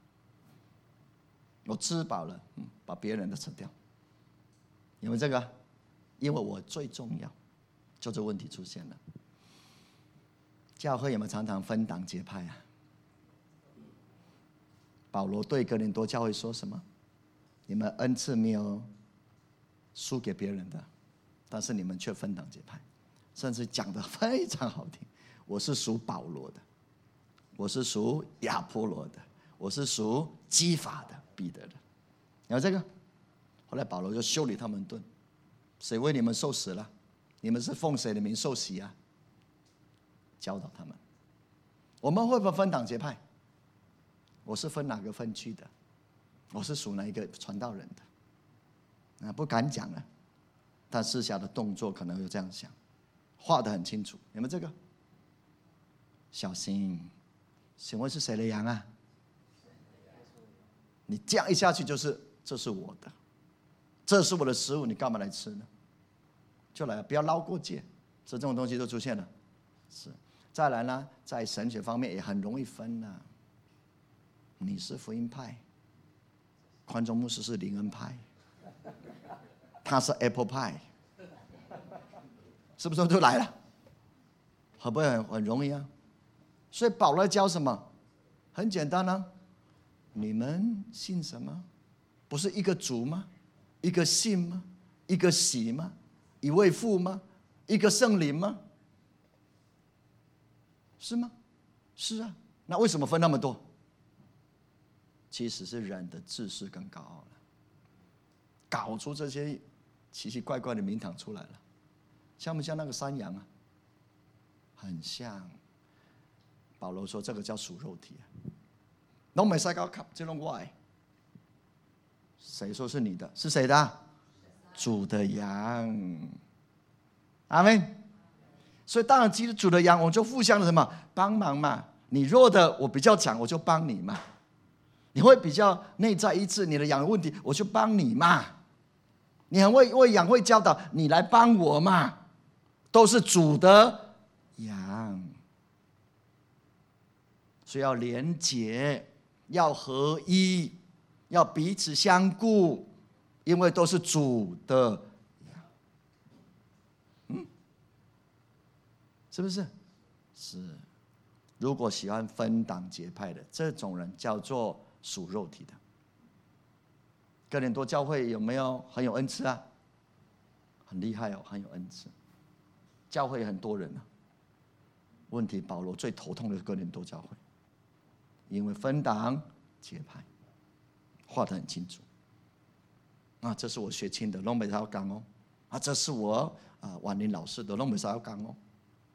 Speaker 1: 我吃饱了，把别人的吃掉，有没有这个？因为我最重要，就这问题出现了。教会有没有常常分党结派啊？保罗对哥林多教会说什么？你们恩赐没有输给别人的，但是你们却分党结派，甚至讲得非常好听。我是属保罗的，我是属亚波罗的，我是属基法的，彼得的。然后这个，后来保罗就修理他们一顿。谁为你们受死了？你们是奉谁的名受洗啊？教导他们。我们会不会分党结派？我是分哪个分区的？我是属哪一个传道人的？不敢讲了，但私下的动作可能会这样想，画得很清楚。有没有这个？小心，请问是谁的羊啊？你这样一下去就是这是我的，这是我的食物，你干嘛来吃呢？就来了，不要捞过界，这种东西都出现了。是，再来呢，在神学方面也很容易分啊。你是福音派，宽中牧师是灵恩派，他是 Apple 派，是不是就来了？会不会很容易啊？所以保罗教什么？很简单啊，你们信什么？不是一个主吗？一个信吗？一个喜吗？一位父吗？一个圣灵吗？是吗？是啊。那为什么分那么多？其实是人的自视更高傲了，搞出这些奇奇怪怪的名堂出来了。像不像那个山羊啊？很像。保罗说这个叫属肉体啊。拢没使搞卡，这拢我的。谁说是你的？是谁的？主的羊。阿们。所以当然，基督主的羊，我就互相的什么帮忙嘛。你弱的，我比较强，我就帮你嘛。 你会比较内在一致，你的羊有问题，我去帮你嘛。你很会养会教导，你来帮我嘛。都是主的羊，所以要连结，要合一，要彼此相顾，因为都是主的羊。是不是？是。如果喜欢分党结派的这种人，叫做属肉体的。哥林多教会有没有很有恩赐啊？很厉害哦，很有恩赐。教会很多人啊，问题保罗最头痛的是哥林多教会，因为分党结派，画得很清楚。啊，这是我学青的，拢没啥讲哦。啊，这是我婉玲老师的，拢没啥讲哦。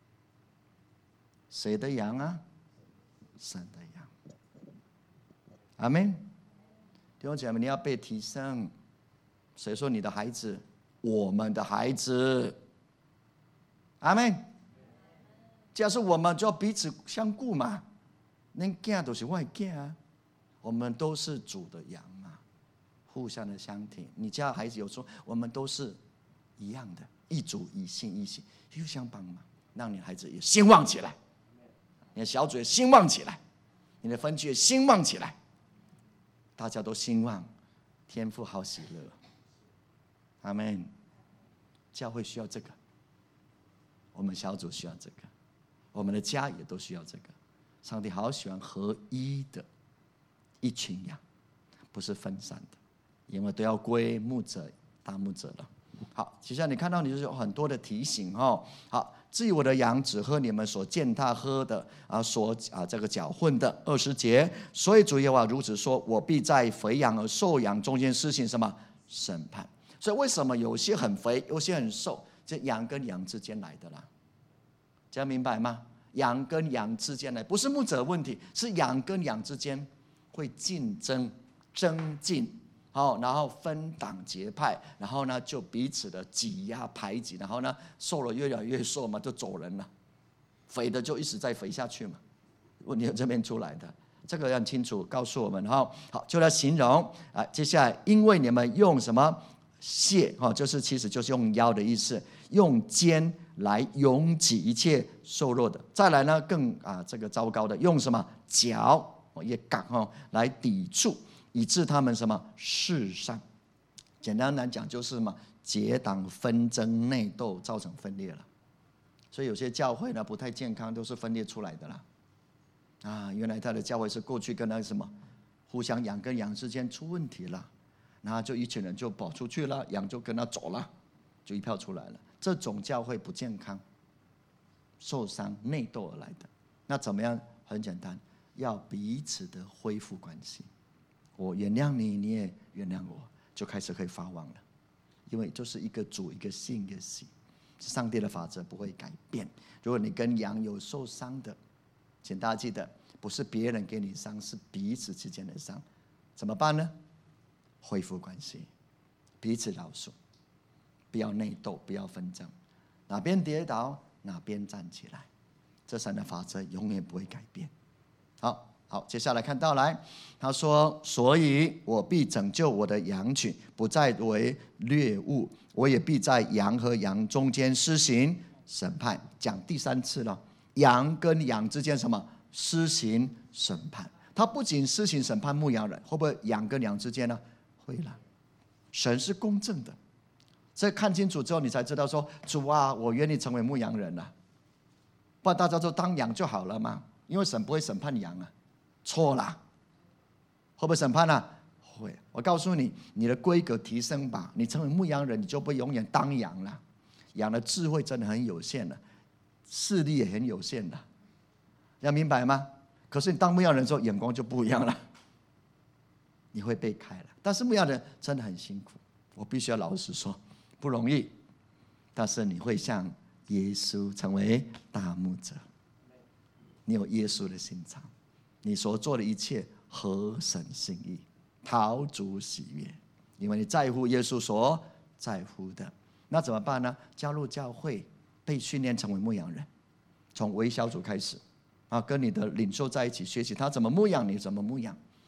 Speaker 1: 谁的羊啊？神的羊。阿们。弟兄姐妹，你要被提升。谁说你的孩子？我们的孩子。阿们。既然是我们，就要彼此相顾嘛。恁囝都是我的囝啊，我们都是主的羊嘛，互相的相挺。你家孩子有时候，我们都是一样的，一主一信一心，互相帮忙，让你的孩子也兴旺起来，你的小组也兴旺起来，你的分区也兴旺起来，大家都兴旺，天父好喜乐。阿们。教会需要这个，我们小组需要这个，我们的家也都需要这个。上帝好喜欢合一的一群羊，不是分散的，因为都要归牧者、大牧者了。好，接下来你看到你就是有很多的提醒哦。好，至于我的羊只喝你们所践踏喝的这个搅混的。20节，所以主耶和华如此说：我必在肥羊和瘦羊中间施行什么审判。所以为什么有些很肥，有些很瘦？这羊跟羊之间来的啦，这样明白吗？羊跟羊之间来，不是牧者的问题，是羊跟羊之间会竞争、争竞，然后分党结派，然后呢就彼此的挤压排挤，然后呢瘦了越来越瘦嘛，就走人了，肥的就一直在肥下去嘛。问题这边出来的，这个很清楚告诉我们。好，就来形容接下来，因为你们用什么械，就是其实就是用腰的意思，用肩来拥挤一切瘦弱的。再来呢，更这个糟糕的，用什么脚也杠来抵触，以致他们什么世上。简单来讲就是什么结党纷争内斗，造成分裂了。所以有些教会呢不太健康，都是分裂出来的啦。原来他的教会是过去跟那什么互相羊跟羊之间出问题了。然后就一群人就跑出去了，羊就跟他走了，就一票出来了。这种教会不健康，受伤内斗而来的。那怎么样？很简单，要彼此的恢复关系。我原谅你，你也原谅我，就开始可以发旺了。因为就是一个主，一个信，一个喜，上帝的法则不会改变。如果你跟羊有受伤的，请大家记得，不是别人给你伤，是彼此之间的伤。怎么办呢？恢复关系，彼此饶恕，不要内斗，不要纷争，哪边跌倒哪边站起来，这神的法则永远不会改变。好，接下来看到来，他说：所以我必拯救我的羊群，不再为掠物，我也必在羊和羊中间施行审判。讲第3次了，羊跟羊之间什么施行审判？他不仅施行审判牧羊人，会不会羊跟羊之间呢？会了。神是公正的，这看清楚之后，你才知道说：主啊，我愿意成为牧羊人了。不然大家都当羊就好了嘛，因为神不会审判羊啊。错了，会不会审判啊？会。我告诉你，你的规格提升吧，你成为牧羊人，你就不会永远当羊了。羊的智慧真的很有限的，视力也很有限的，要明白吗？可是你当牧羊人的时候，眼光就不一样了，你会被开了。但是牧羊人真的很辛苦，我必须要老实说，不容易。但是你会像耶稣成为大牧者，你有耶稣的心肠，你所做的一切合神心意，讨主喜悦，因为你在乎耶稣所在乎的。那怎么办呢？加入教会，被训练成为牧羊人，从微小组开始跟你的领袖在一起学习他怎么牧养，你怎么牧养。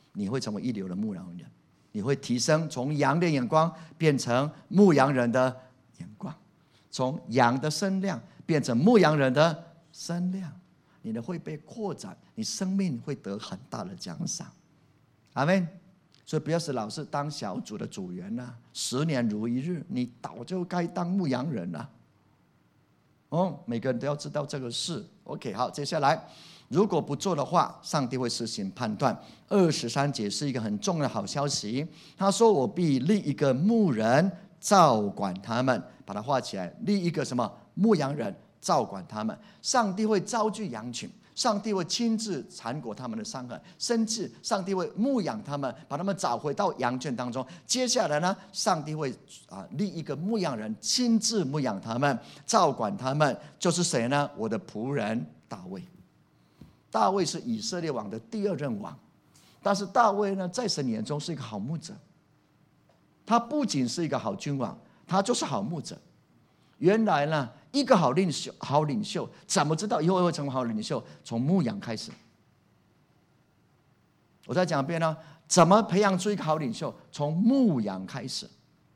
Speaker 1: 你会成为一流的牧羊人，你会提升从羊的眼光变成牧羊人的眼光，从羊的身量变成牧羊人的身量，你的会被扩展，你生命会得很大的奖赏。阿们。所以不要是老是当小组的组员啊，10年如一日，你早就该当牧羊人了。每个人都要知道这个事。OK， 好，接下来，如果不做的话，上帝会施行判断。23节是一个很重要的好消息。他说：“我必立一个牧人照管他们。”把它画起来，立一个什么牧羊人照管他们。上帝会招聚羊群。上帝会亲自缠裹他们的伤痕，甚至上帝会牧养他们，把他们找回到羊圈当中。接下来呢，上帝会立一个牧羊人，亲自牧养他们，照管他们。就是谁呢？我的仆人大卫。大卫是以色列王的第2任王，但是大卫呢，在神眼中是一个好牧者。他不仅是一个好君王，他就是好牧者。原来呢，一个好领袖怎么知道以后会成为好领袖？从牧养开始。我再讲一遍呢，怎么培养出一个好领袖？从牧养开始。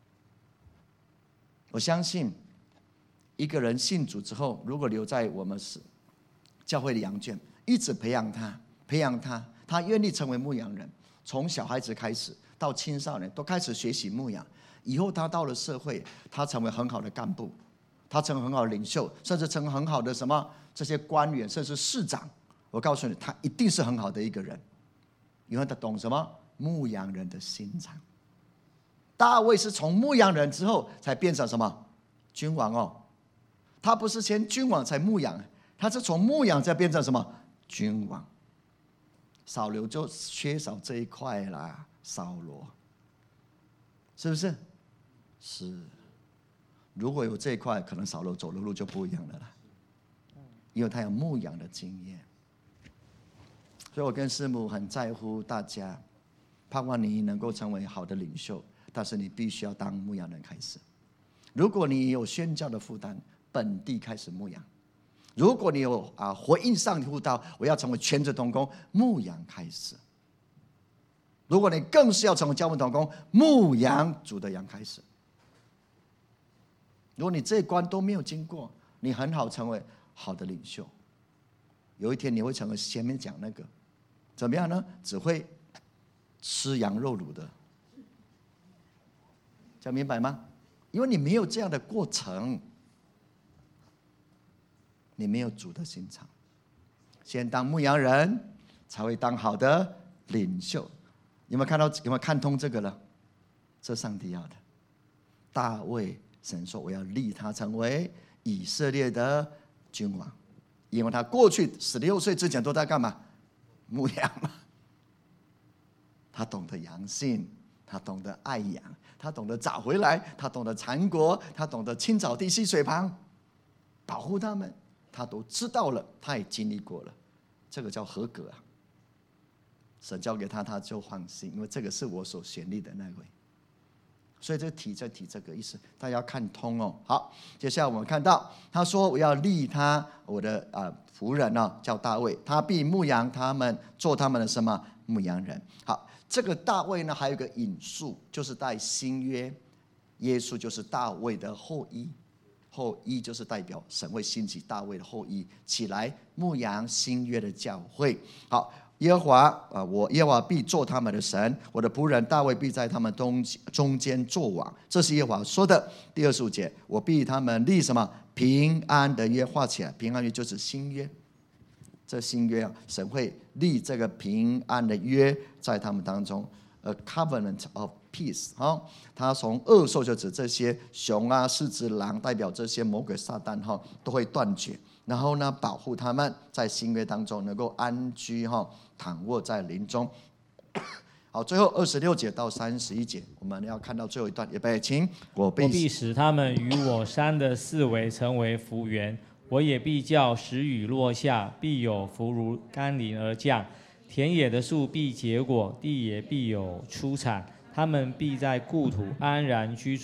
Speaker 1: 我相信，一个人信主之后，如果留在我们教会的羊圈，一直培养他，他愿意成为牧羊人。从小孩子开始到青少年，都开始学习牧养。以后他到了社会，他成为很好的干部。他成为很好的领袖，甚至成为很好的这些官员，甚至市长。我告诉你，他一定是很好的一个人，因为他懂什么牧羊人的心肠。大卫是从牧羊人之后才变成什么君王哦，他不是先君王才牧羊，他是从牧羊再变成什么君王。扫罗就缺少这一块啦，扫罗是不是？是。如果有这一块，可能扫罗走的路就不一样了啦，因为他有牧养的经验。所以我跟师母很在乎大家，盼望你能够成为好的领袖，但是你必须要当牧羊人开始。如果你有宣教的负担，本地开始牧养；如果你有回应上帝呼召，我要成为全职同工，牧羊开始；如果你更是要成为教会同工，牧羊主的羊开始。如果你这一关都没有经过，你很好成为好的领袖。有一天你会成为前面讲那个怎么样呢？只会吃羊肉卤的，这样明白吗？因为你没有这样的过程，你没有主的心肠。先当牧羊人，才会当好的领袖。有没有看通这个了？这上帝要的。大卫。神说：“我要立他成为以色列的君王，因为他过去16岁之前都在干嘛？牧羊嘛。他懂得羊性，他懂得爱羊，他懂得找回来，他懂得缠裹，他懂得青草地溪水旁，保护他们，他都知道了，他也经历过了，这个叫合格啊。神交给他，他就放心，因为这个是我所选立的那位。”所以在提这个意思，大家要看通哦。好，接下来我们看到他说：“我要立他我的仆人呢，叫大卫，他必牧养他们，做他们的什么牧羊人。”好，这个大卫呢，还有一个引述，就是在新约，耶稣就是大卫的后裔，后裔就是代表神会兴起大卫的后裔起来牧养新约的教会。好。耶和华我耶和华必做他们的神，我的仆人大卫必在他们中间作王。这是耶和华说的。第25节，我必他们立什么平安的约，画起来。平安约就是新约，这新约神会立这个平安的约在他们当中。A covenant of peace。他从恶兽就指这些熊啊、狮子、狼，代表这些魔鬼撒旦都会断绝。然后呢，保护他们在新约当中能够安居躺卧在林中。好，最后26节到31节，我们要看到最后一段，预备，请。我必
Speaker 2: 使他们与我山的四围成为福源，我也必叫时雨落下，必有福如甘霖而降。田野的树必结果，地也必有出产，他们必在故土安然居住，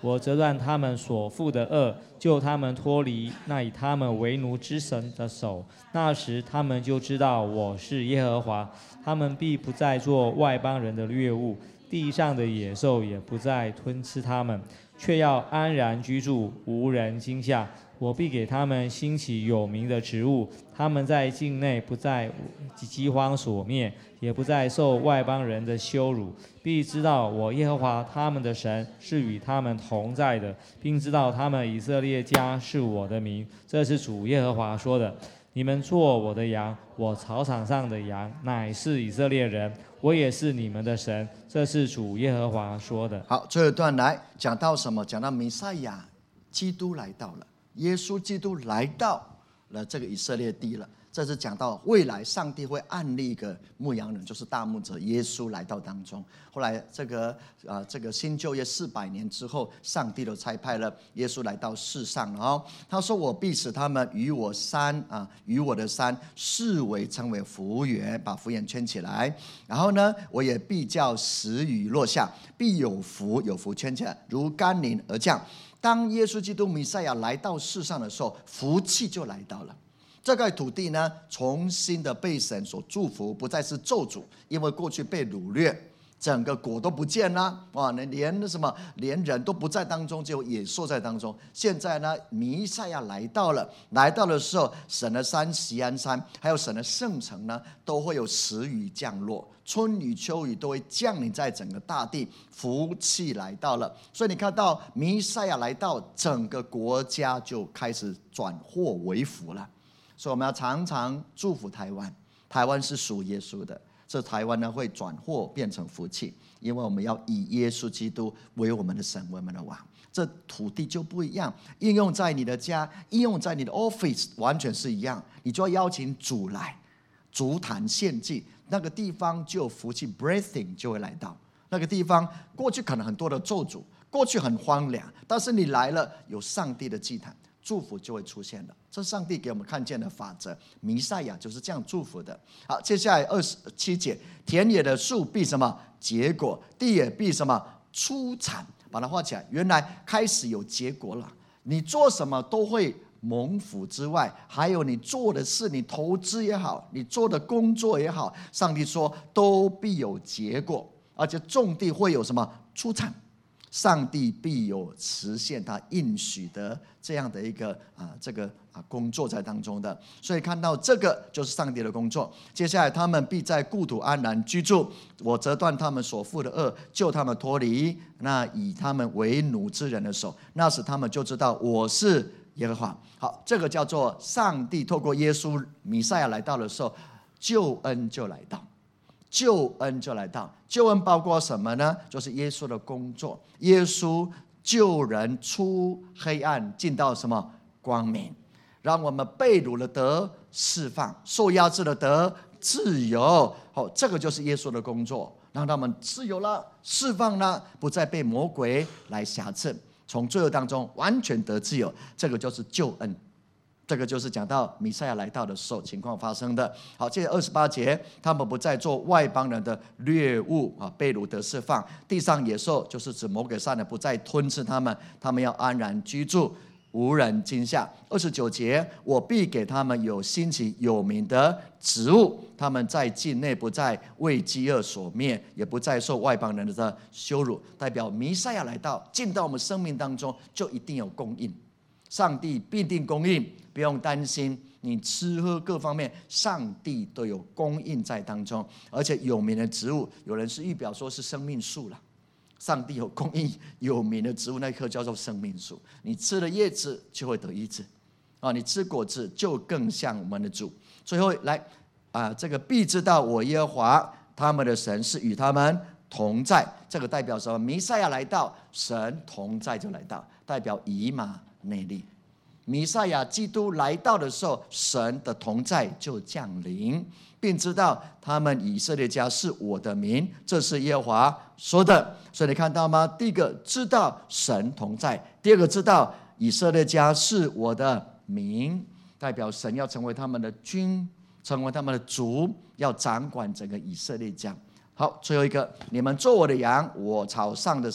Speaker 2: 我折断他们所负的恶，救他们脱离那以他们为奴之神的手。那时他们就知道我是耶和华，他们必不再做外邦人的掠物，地上的野兽也不再吞吃他们，却要安然居住，无人惊吓。我必给他们兴起有名的植物，他们在境内不再饥荒所灭，也不再受外邦人的羞辱，必知道我耶和华他们的神是与他们同在的，并知道他们以色列家是我的名。这是主耶和华说的。你们做我的羊，我草场上的羊乃是以色列人，我也是你们的神。这是主耶和华说的。
Speaker 1: 好，这一段来讲到什么？讲到弥赛亚基督来到了，耶稣基督来到了这个以色列地了。这是讲到未来上帝会按立一个牧羊人，就是大牧者耶稣来到当中。后来这个新旧约400年之后，上帝都差派了耶稣来到世上了。他说：“我必使他们与我的山视为称为福源，把福源圈起来。然后呢，我也必叫时雨落下，必有福圈起来，如甘霖而降。”当耶稣基督弥赛亚来到世上的时候，福气就来到了。这块土地呢，重新的被神所祝福，不再是咒诅，因为过去被掳掠，整个果都不见了，哇，连人都不在当中，只有野兽在当中。现在呢，弥赛亚来到的时候，神的山锡安山，还有神的圣城呢，都会有时雨降落，春雨秋雨都会降临在整个大地，福气来到了。所以你看到弥赛亚来到，整个国家就开始转祸为福了。所以我们要常常祝福台湾，台湾是属耶稣的，这台湾呢会转祸变成福气，因为我们要以耶稣基督为我们的神，为我们的王。这土地就不一样，应用在你的家，应用在你的 office， 完全是一样。你就要邀请主来，足坛献祭，那个地方就有福气 ，breathing 就会来到。那个地方过去可能很多的咒诅，过去很荒凉，但是你来了，有上帝的祭坛，祝福就会出现了。这是上帝给我们看见的法则，弥赛亚就是这样祝福的。好，接下来27节，田野的树必什么结果，地也必什么出产。把它画起来，原来开始有结果了。你做什么都会蒙福之外，还有你做的事，你投资也好，你做的工作也好，上帝说都必有结果，而且种地会有什么出产。上帝必有实现他应许的这样的一个工作在当中的，所以看到这个就是上帝的工作。接下来他们必在故土安然居住，我折断他们所负的恶，救他们脱离那以他们为奴之人的手，那时他们就知道我是耶和华。好，这个叫做上帝透过耶稣弥赛亚来到的时候，救恩就来到。救恩就来到，救恩包括什么呢？就是耶稣的工作，耶稣救人出黑暗，进到什么光明，让我们被掳了得释放，受压制了得自由。好，这个就是耶稣的工作，让他们自由了，释放了，不再被魔鬼来辖制，从罪恶当中完全得自由。这个就是救恩。这个就是讲到弥赛亚来到的时候情况发生的。好，接着28节，他们不再做外邦人的掠物，被掳得释放，地上野兽就是指魔鬼撒旦不再吞吃他们，他们要安然居住，无人惊吓。29节，我必给他们有兴起有名的植物，他们在境内不再为饥饿所灭，也不再受外邦人的羞辱。代表弥赛亚来到，进到我们生命当中，就一定有供应，上帝必定供应，不用担心，你吃喝各方面，上帝都有供应在当中。而且有名的植物，有人是预表说是生命树了，上帝有供应有名的植物，那一棵叫做生命树，你吃了叶子就会得医治，你吃果子就更像我们的主。最后来这个必知道我耶和华他们的神是与他们同在，这个代表什么？弥赛亚来到，神同在就来到，代表以马内利。弥赛亚基督来到的时候，神的同在就降临，并知道他们以色列家是我的民，这是耶和华说的。所以你看到吗？第一个知道神同在，第二个知道以色列家是我的民，代表神要成为他们的君，成为他们的主，要掌管整个以色列家。好，最后一个，你们做我的羊，我草上的什么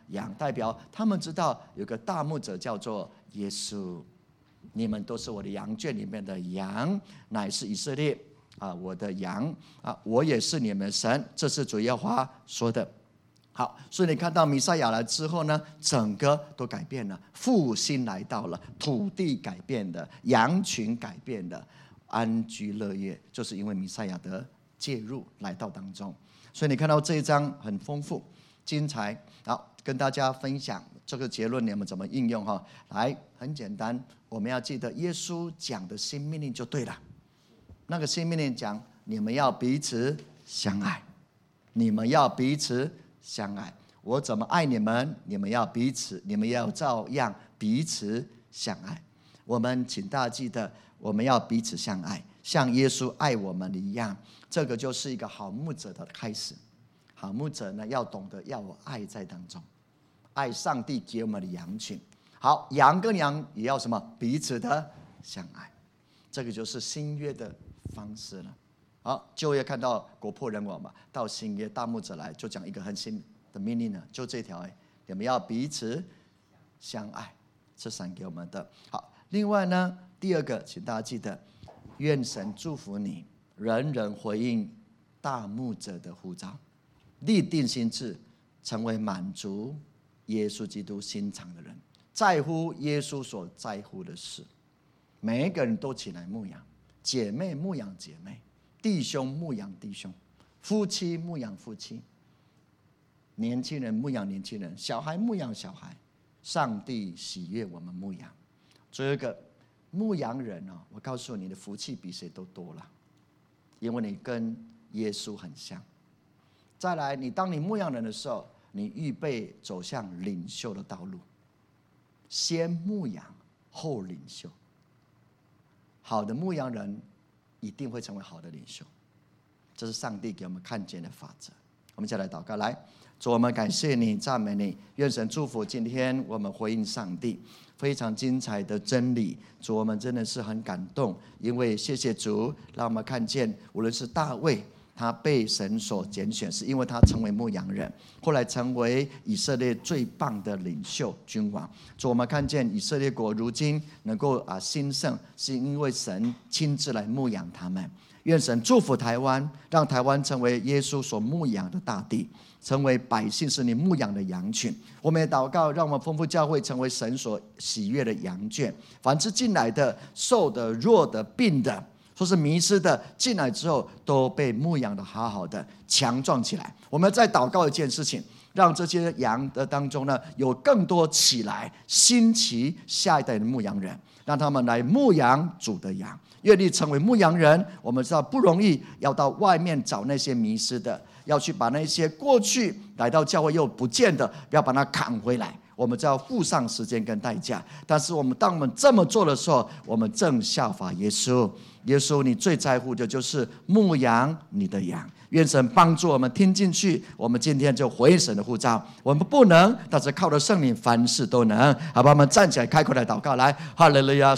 Speaker 1: 羊，代表他们知道有个大牧者叫做耶稣。你们都是我的羊圈里面的羊，乃是以色列我的羊我也是你们的神，这是主耶和华说的。好，所以你看到弥赛亚来之后呢，整个都改变了，复兴来到了，土地改变的，羊群改变的，安居乐业，就是因为弥赛亚的介入来到当中。所以你看到这一章很丰富精彩。好，跟大家分享这个结论，你们怎么应用哈？来，很简单，我们要记得耶稣讲的新命令就对了。那个新命令讲，你们要彼此相爱，你们要彼此相爱。我怎么爱你们，你们要照样彼此相爱。我们请大家记得，我们要彼此相爱，像耶稣爱我们一样。这个就是一个好牧者的开始。好牧者呢，要懂得要有爱在当中，爱上帝给我们的羊群。好，羊跟羊也要什么？彼此的相爱。这个就是新约的方式了。好，旧约看到国破人亡嘛，到新约大牧者来就讲一个很新的命令呢，就这条你们要彼此相爱，这神给我们的。好，另外呢，第二个，请大家记得，愿神祝福你，人人回应大牧者的呼召，立定心志，成为满足耶稣基督心肠的人，在乎耶稣所在乎的事。每一个人都起来牧养，姐妹牧养姐妹，弟兄牧养弟兄，夫妻牧养夫妻，年轻人牧养年轻人，小孩牧养小孩。上帝喜悦我们牧养。最后一个，牧羊人我告诉你的福气比谁都多了，因为你跟耶稣很像。再来，当你牧羊人的时候，你预备走向领袖的道路，先牧养后领袖。好的牧羊人一定会成为好的领袖，这是上帝给我们看见的法则。我们一起来祷告。来，主，我们感谢你，赞美你，愿神祝福今天我们回应上帝非常精彩的真理。主，我们真的是很感动，因为谢谢主，让我们看见无论是大卫，他被神所拣选，是因为他成为牧羊人，后来成为以色列最棒的领袖君王。主，我们看见以色列国如今能够兴盛，是因为神亲自来牧养他们。愿神祝福台湾，让台湾成为耶稣所牧养的大地，成为百姓是你牧养的羊群。我们也祷告，让我们丰富教会成为神所喜悦的羊圈。凡是进来的、瘦的、弱的、病的，说是迷失的，进来之后都被牧养的好好的，强壮起来。我们再祷告一件事情，让这些羊的当中呢，有更多起来兴起下一代的牧羊人，让他们来牧养主的羊。愿意成为牧羊人，我们知道不容易，要到外面找那些迷失的，要去把那些过去来到教会又不见的，要把它扛回来。我们就要付上时间跟代价，但是当我们这么做的时候，我们正效法耶稣。耶稣，你最在乎的就是牧养你的羊。愿神帮助我们听进去，我们今天就回应神的呼召。我们不能，但是靠着圣灵凡事都能。好吧，我们站起来开口来祷告。来，哈利路亚。